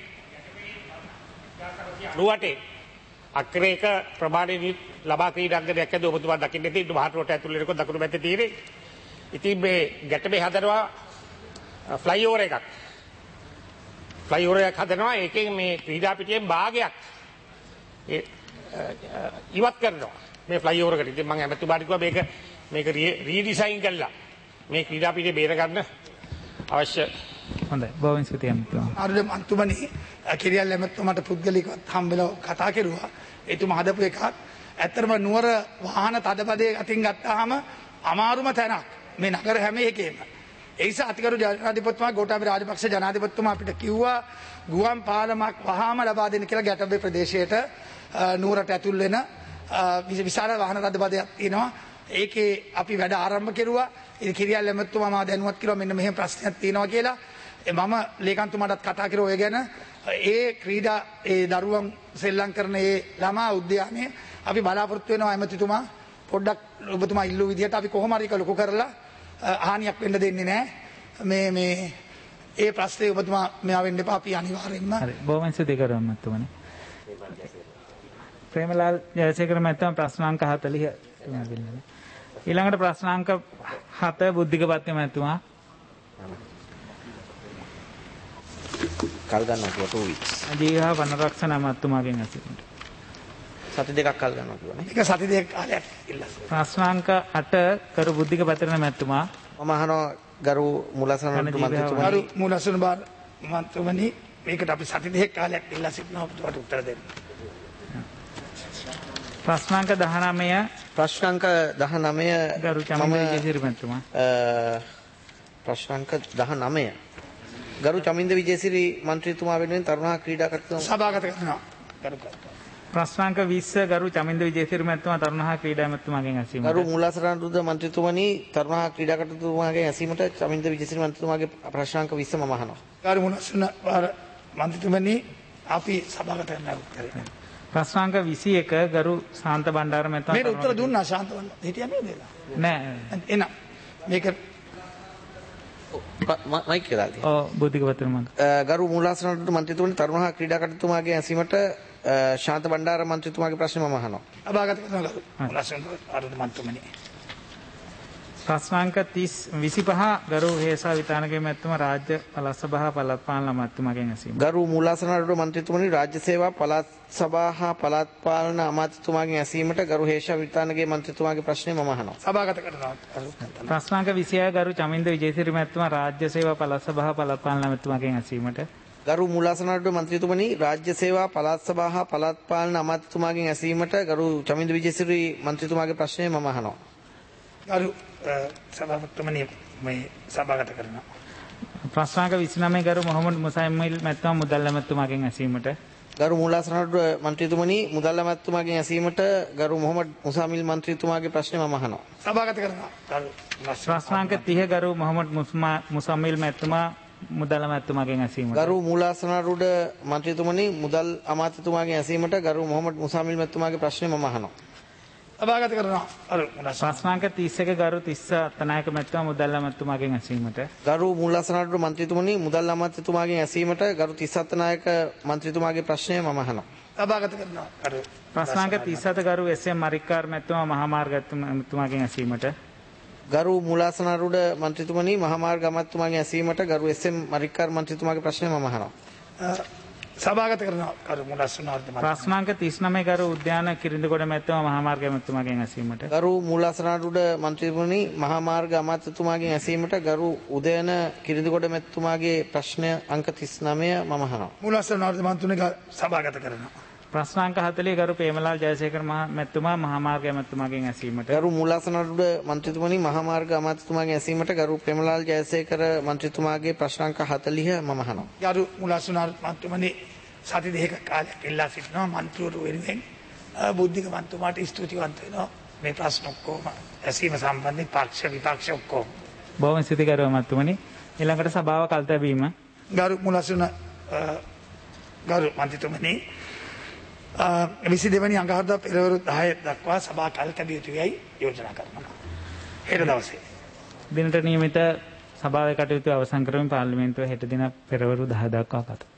රුවටේ අක්‍රේක ප්‍රමාණය ලබා ක්‍රීඩාංගණයක් ඇද ඔබතුමා දකින්න තියෙන මහාටරට ඇතුළේ ඉරක දකුණු පැත්තේ තියෙන්නේ. ඉතින් මේ ගැටමේ හදනවා ෆ්ලයි ඕවර් එකක්. ෆ්ලයි ඕවර් එකක් හදනවා. ඒකෙන් මේ ක්‍රීඩා පිටියෙන් භාගයක් ඒ ඉවත් කරනවා. මේ ෆ්ලයි ඕවර් එකට. ඉතින් මම ඇමතුමාට කිව්වා මේක මේක රීඩිසයින් කළා. මේ ක්‍රීඩා පිටිය බේර ගන්න අවශ්‍ය. හොඳයි. බොහොම ස්තුතියි අම්තුමා. අරුද අන්තුමනි කිරියල් ඇමතුමාට පුද්ගලිකවත් හම්බෙලා කතා කෙරුවා. එතුමා හදපු එකක්. ඇත්තටම නුවර වාහන තදබදේ අතින් ගත්තාම අමාරුම තැනක් මේ නගර හැම එකේම. ඒ නිසා අතිගරු ජනාධිපතිතුමා ගෝඨාභය රාජපක්ෂ ජනාධිපතිතුමා අපිට කිව්වා ගුවන් පාලමක් වහාම ලබා දෙන්න කියලා ගැටඹේ ප්‍රදේශයට නුවරට ඇතුල් වෙන විශාල වාහන තදබදයක් තියෙනවා. ඒකේ අපි වැඩ ආරම්භ කෙරුවා. ඉතින් කිරියල් ඇමතුමා මා දැනුවත් කිව්වා මෙන්න මෙහෙම ප්‍රශ්නයක් තියෙනවා කියලා. මම ලේකම්තුමාටත් කතා කරා ඔය ගැන. ඒ ක්‍රීඩා ඒ දරුවන් සෙල්ලම් කරන ඒ ළමා උද්‍යානයේ අපි බලාපොරොත්තු වෙනවා ඇමතිතුමා පොඩ්ඩක් ඔබතුමා ඉල්ලු විදිහට අපි කොහොම හරි ලොකු කරලා හානියක් වෙන්න දෙන්නේ නැහැ. මේ මේ ඒ ප්‍රශ්නේ ඔබතුමා මෙයා වෙන්න එපා. අපි අනිවාර්යෙන්ම හරි බොහොම ස්තුති කරනවා මහත්මනේ. ප්‍රේමලාල් ජයසේකර මහත්මයා ප්‍රශ්නාංක හතළිහ ඊළඟට ප්‍රශ්නාංක හත බුද්ධික පත්‍ය මහත්මයා කල් ගන්නවා two weeks. ජීවා වනරක්ෂණ මහත්මයාගෙන් අසින්න. සති දෙකක් කල් ගන්නවා කියවනේ. ඒක සති දෙකක් කාලයක් ඉල්ලස්. ප්‍රශ්නාංක අට කරු බුද්ධික පත්‍රන මහත්මයා මම අහනවා ගරු මුලසන මන්ත්‍රීතුමනි ගරු මුලසන බාර මන්ත්‍රීතුමනි මේකට අපි සති දෙකක් කාලයක් ඉල්ලා සිටිනවා ඔබතුමාට උත්තර දෙන්න. ප්‍රශ්නාංක දහනවය ප්‍රශ්නාංක දහනවය ගරු චමින්ද විජේසිරි මහත්මයා ප්‍රශ්නාංක දහනවය ගරු චමින්ද විජේසිරි මන්ත්‍රීතුමා වෙනුවෙන් තරුණ ක්‍රීඩා කටයුතු සභාගත කරනවා. ගරු ප්‍රශ්නාංක විස්ස ගරු චමින්ද විජේසිරි මහත්මයා තරුණ ක්‍රීඩා මහත්මයාගෙන් ඇසීමට ගරු මුලසරණ රුද මන්ත්‍රීතුමනි තරුණ ක්‍රීඩා කටයුතුමාගෙන් ඇසීමට චමින්ද විජේසිරි මන්ත්‍රීතුමාගේ ප්‍රශ්නාංක විස්ස මම අහනවා. ගරු මුලසරණ මන්ත්‍රීතුමනි අපි සභාගත කරනවා උත්තරේ. ප්‍රශ්නාංක විසි එක ගරු ශාන්ත බණ්ඩාර මහත්මයා මේක උත්තර දුන්නා ශාන්ත බණ්ඩාර. හිටියා නේද එලා? නෑ. එන මේක මයික් එක දාලා. ඔව් බුද්ධික පත්‍ර මන්ත්‍රී. ගරු මුලසරණ මන්ත්‍රීතුමනි තරුණ ක්‍රීඩා කටයුතුමාගෙන් ඇසීමට ශාන්ත බණ්ඩාර මන්ත්‍රීතුමාගේ ප්‍රශ්නේ මම අහනවා. අභාගත කරනවා ගරු මුලසරණ අරුද මන්ත්‍රීතුමනි. ප්‍රශ්නාංක තිස් විසිපහ ගරු හේසා විතානගේ මැතිතුමා රාජ්‍ය පළාත් සභා පළාත් පාලන අමාත්‍යතුමාගෙන් ඇසීම. ගරු මුලාසනරුව මන්ත්‍රීතුමනි රාජ්‍ය සේවා පළාත් සභා හා පළාත් පාලන අමාත්‍යතුමාගෙන් ඇසීමට ගරු හේසා විතානගේ මන්ත්‍රීතුමාගේ ප්‍රශ්නේ මම අහනවා. සභාගත කරනවා. ප්‍රශ්නාංක විසිහය ගරු චමින්ද විජේසිරි මැතිතුමා රාජ්‍ය සේවා පළාත් සභා පළාත් පාලන අමාත්‍යතුමාගෙන් ඇසීමට. ගරු මුලාසනරුව මන්ත්‍රීතුමනි රාජ්‍ය සේවා පළාත් සභා හා පළාත් පාලන අමාත්‍යතුමාගෙන් ඇසීමට ගරු චමින්ද විජේසිරි මන්ත්‍රීතුමාගේ ප්‍රශ්නේ මම අහනවා. ගරු සභාපතිතුමනි මේ සභාගත කරනවා. ප්‍රශ්නාංක විසිනවය ගරු මොහොමඩ් මුසයිමිල් මැතිතුමා මුදල් ඇමතුමාගෙන් ඇසීමට. ගරු මුලාසනරුව මන්ත්‍රීතුමනි මුදල් ඇමතුමාගෙන් ඇසීමට ගරු මොහොමඩ් මුසාමිල් මන්ත්‍රීතුමාගේ ප්‍රශ්නේ මම අහනවා. සභාගත කරනවා. ගරු ප්‍රශ්නාංක තිහ ගරු මොහොමඩ් මුසාමිල් මැතිතුමා මුදල් ඇමතුමාගෙන් ඇසීමට. ගරු මුලාසනරුව මන්ත්‍රීතුමනි මුදල් අමාත්‍යතුමාගෙන් ඇසීමට ගරු මොහොමඩ් මුසාමිල් මැතිතුමාගේ ප්‍රශ්නේ මම අහනවා. අභාගත කරනවා අර මුලස් ප්‍රශ්නාංක තිස් එක ගරු තිස්ස අත්තනායක මැතිතුමා මුදල් අමාත්‍යතුමාගෙන් ඇසීමට. ගරු මුල්ලසනාරුට මන්ත්‍රීතුමනි මුදල් අමාත්‍යතුමාගෙන් ඇසීමට ගරු තිස්සත් නායක මන්ත්‍රීතුමාගේ ප්‍රශ්නය මම අහනවා. අභාගත කරනවා අර ප්‍රශ්නාංක තිස් හත ගරු එස්.එම්. මරික්කාර් මැතිතුමා මහාමාර්ග මැතිතුමාගෙන් ඇසීමට. ගරු මුලාසනාරුට මන්ත්‍රීතුමනි මහාමාර්ග අමාත්‍යතුමාගෙන් ඇසීමට ගරු එස්.එම්. මරික්කාර් මන්ත්‍රීතුමාගේ ප්‍රශ්නය මම අහනවා. සභාගත කරනවා අර මුලස්නාරුට ප්‍රශ්නාංක තිස් නවය ගරු උද්‍යාන කිරිඳිගොඩ මැතිතුමා මහාමාර්ග මැතිතුමාගෙන් ඇසීමට. ගරු මුලාසනාරුට මන්ත්‍රීතුමනි මහාමාර්ග අමාත්‍යතුමාගෙන් ඇසීමට ගරු උදයන කිරිඳිගොඩ මැතිතුමාගේ ප්‍රශ්නය අංක තිස් නවය මම අහනවා. මුලස්නාරුට මන්ත්‍රීතුමනි සභාගත කරනවා. ප්‍රශ්නාංක හතළිහ ගරු ප්‍රේමලාල් ජයසේකර මැතිතුමා මහාමාර්ග මැතිතුමාගෙන් ඇසීමට. ගරු මුලාසනාරුට මන්ත්‍රීතුමනි මහාමාර්ග අමාත්‍යතුමාගෙන් ඇසීමට ගරු ප්‍රේමලාල් ජයසේකර මන්ත්‍රීතුමාගේ ප්‍රශ්නාංක හතළිහ මම අහනවා. ගරු මුලස්නාරුට මන්ත්‍රීතුමනි සති දෙකක කාලයක් ඉල්ලා සිටිනවා මන්ත්‍රීවරු වෙනුවෙන් බුද්ධික මන්ත්‍රීතුමාට ස්තුතිවන්ත වෙනවා මේ ප්‍රශ්න ඔක්කොම ඇසීම සම්බන්ධයෙන් පක්ෂ විපක්ෂ ඔක්කොම. බොහොම ස්තුතියි ගරු මන්ත්‍රීතුමනි. ඊළඟට සභාව කල්තැබීම. ගරු මුලස්නා ගරු මන්ත්‍රීතුමනි විසි දෙවැනි අඟහරුදා පෙරවරු දහය දක්වා සභා කල්තැබිය යුතුයි යෝජනා කරනවා. හෙට දවසේ දිනට නියමිත සභාවේ කටයුතු අවසන් කරමින් පාර්ලිමේන්තුව හෙට දින පෙරවරු දහ දක්වා කතා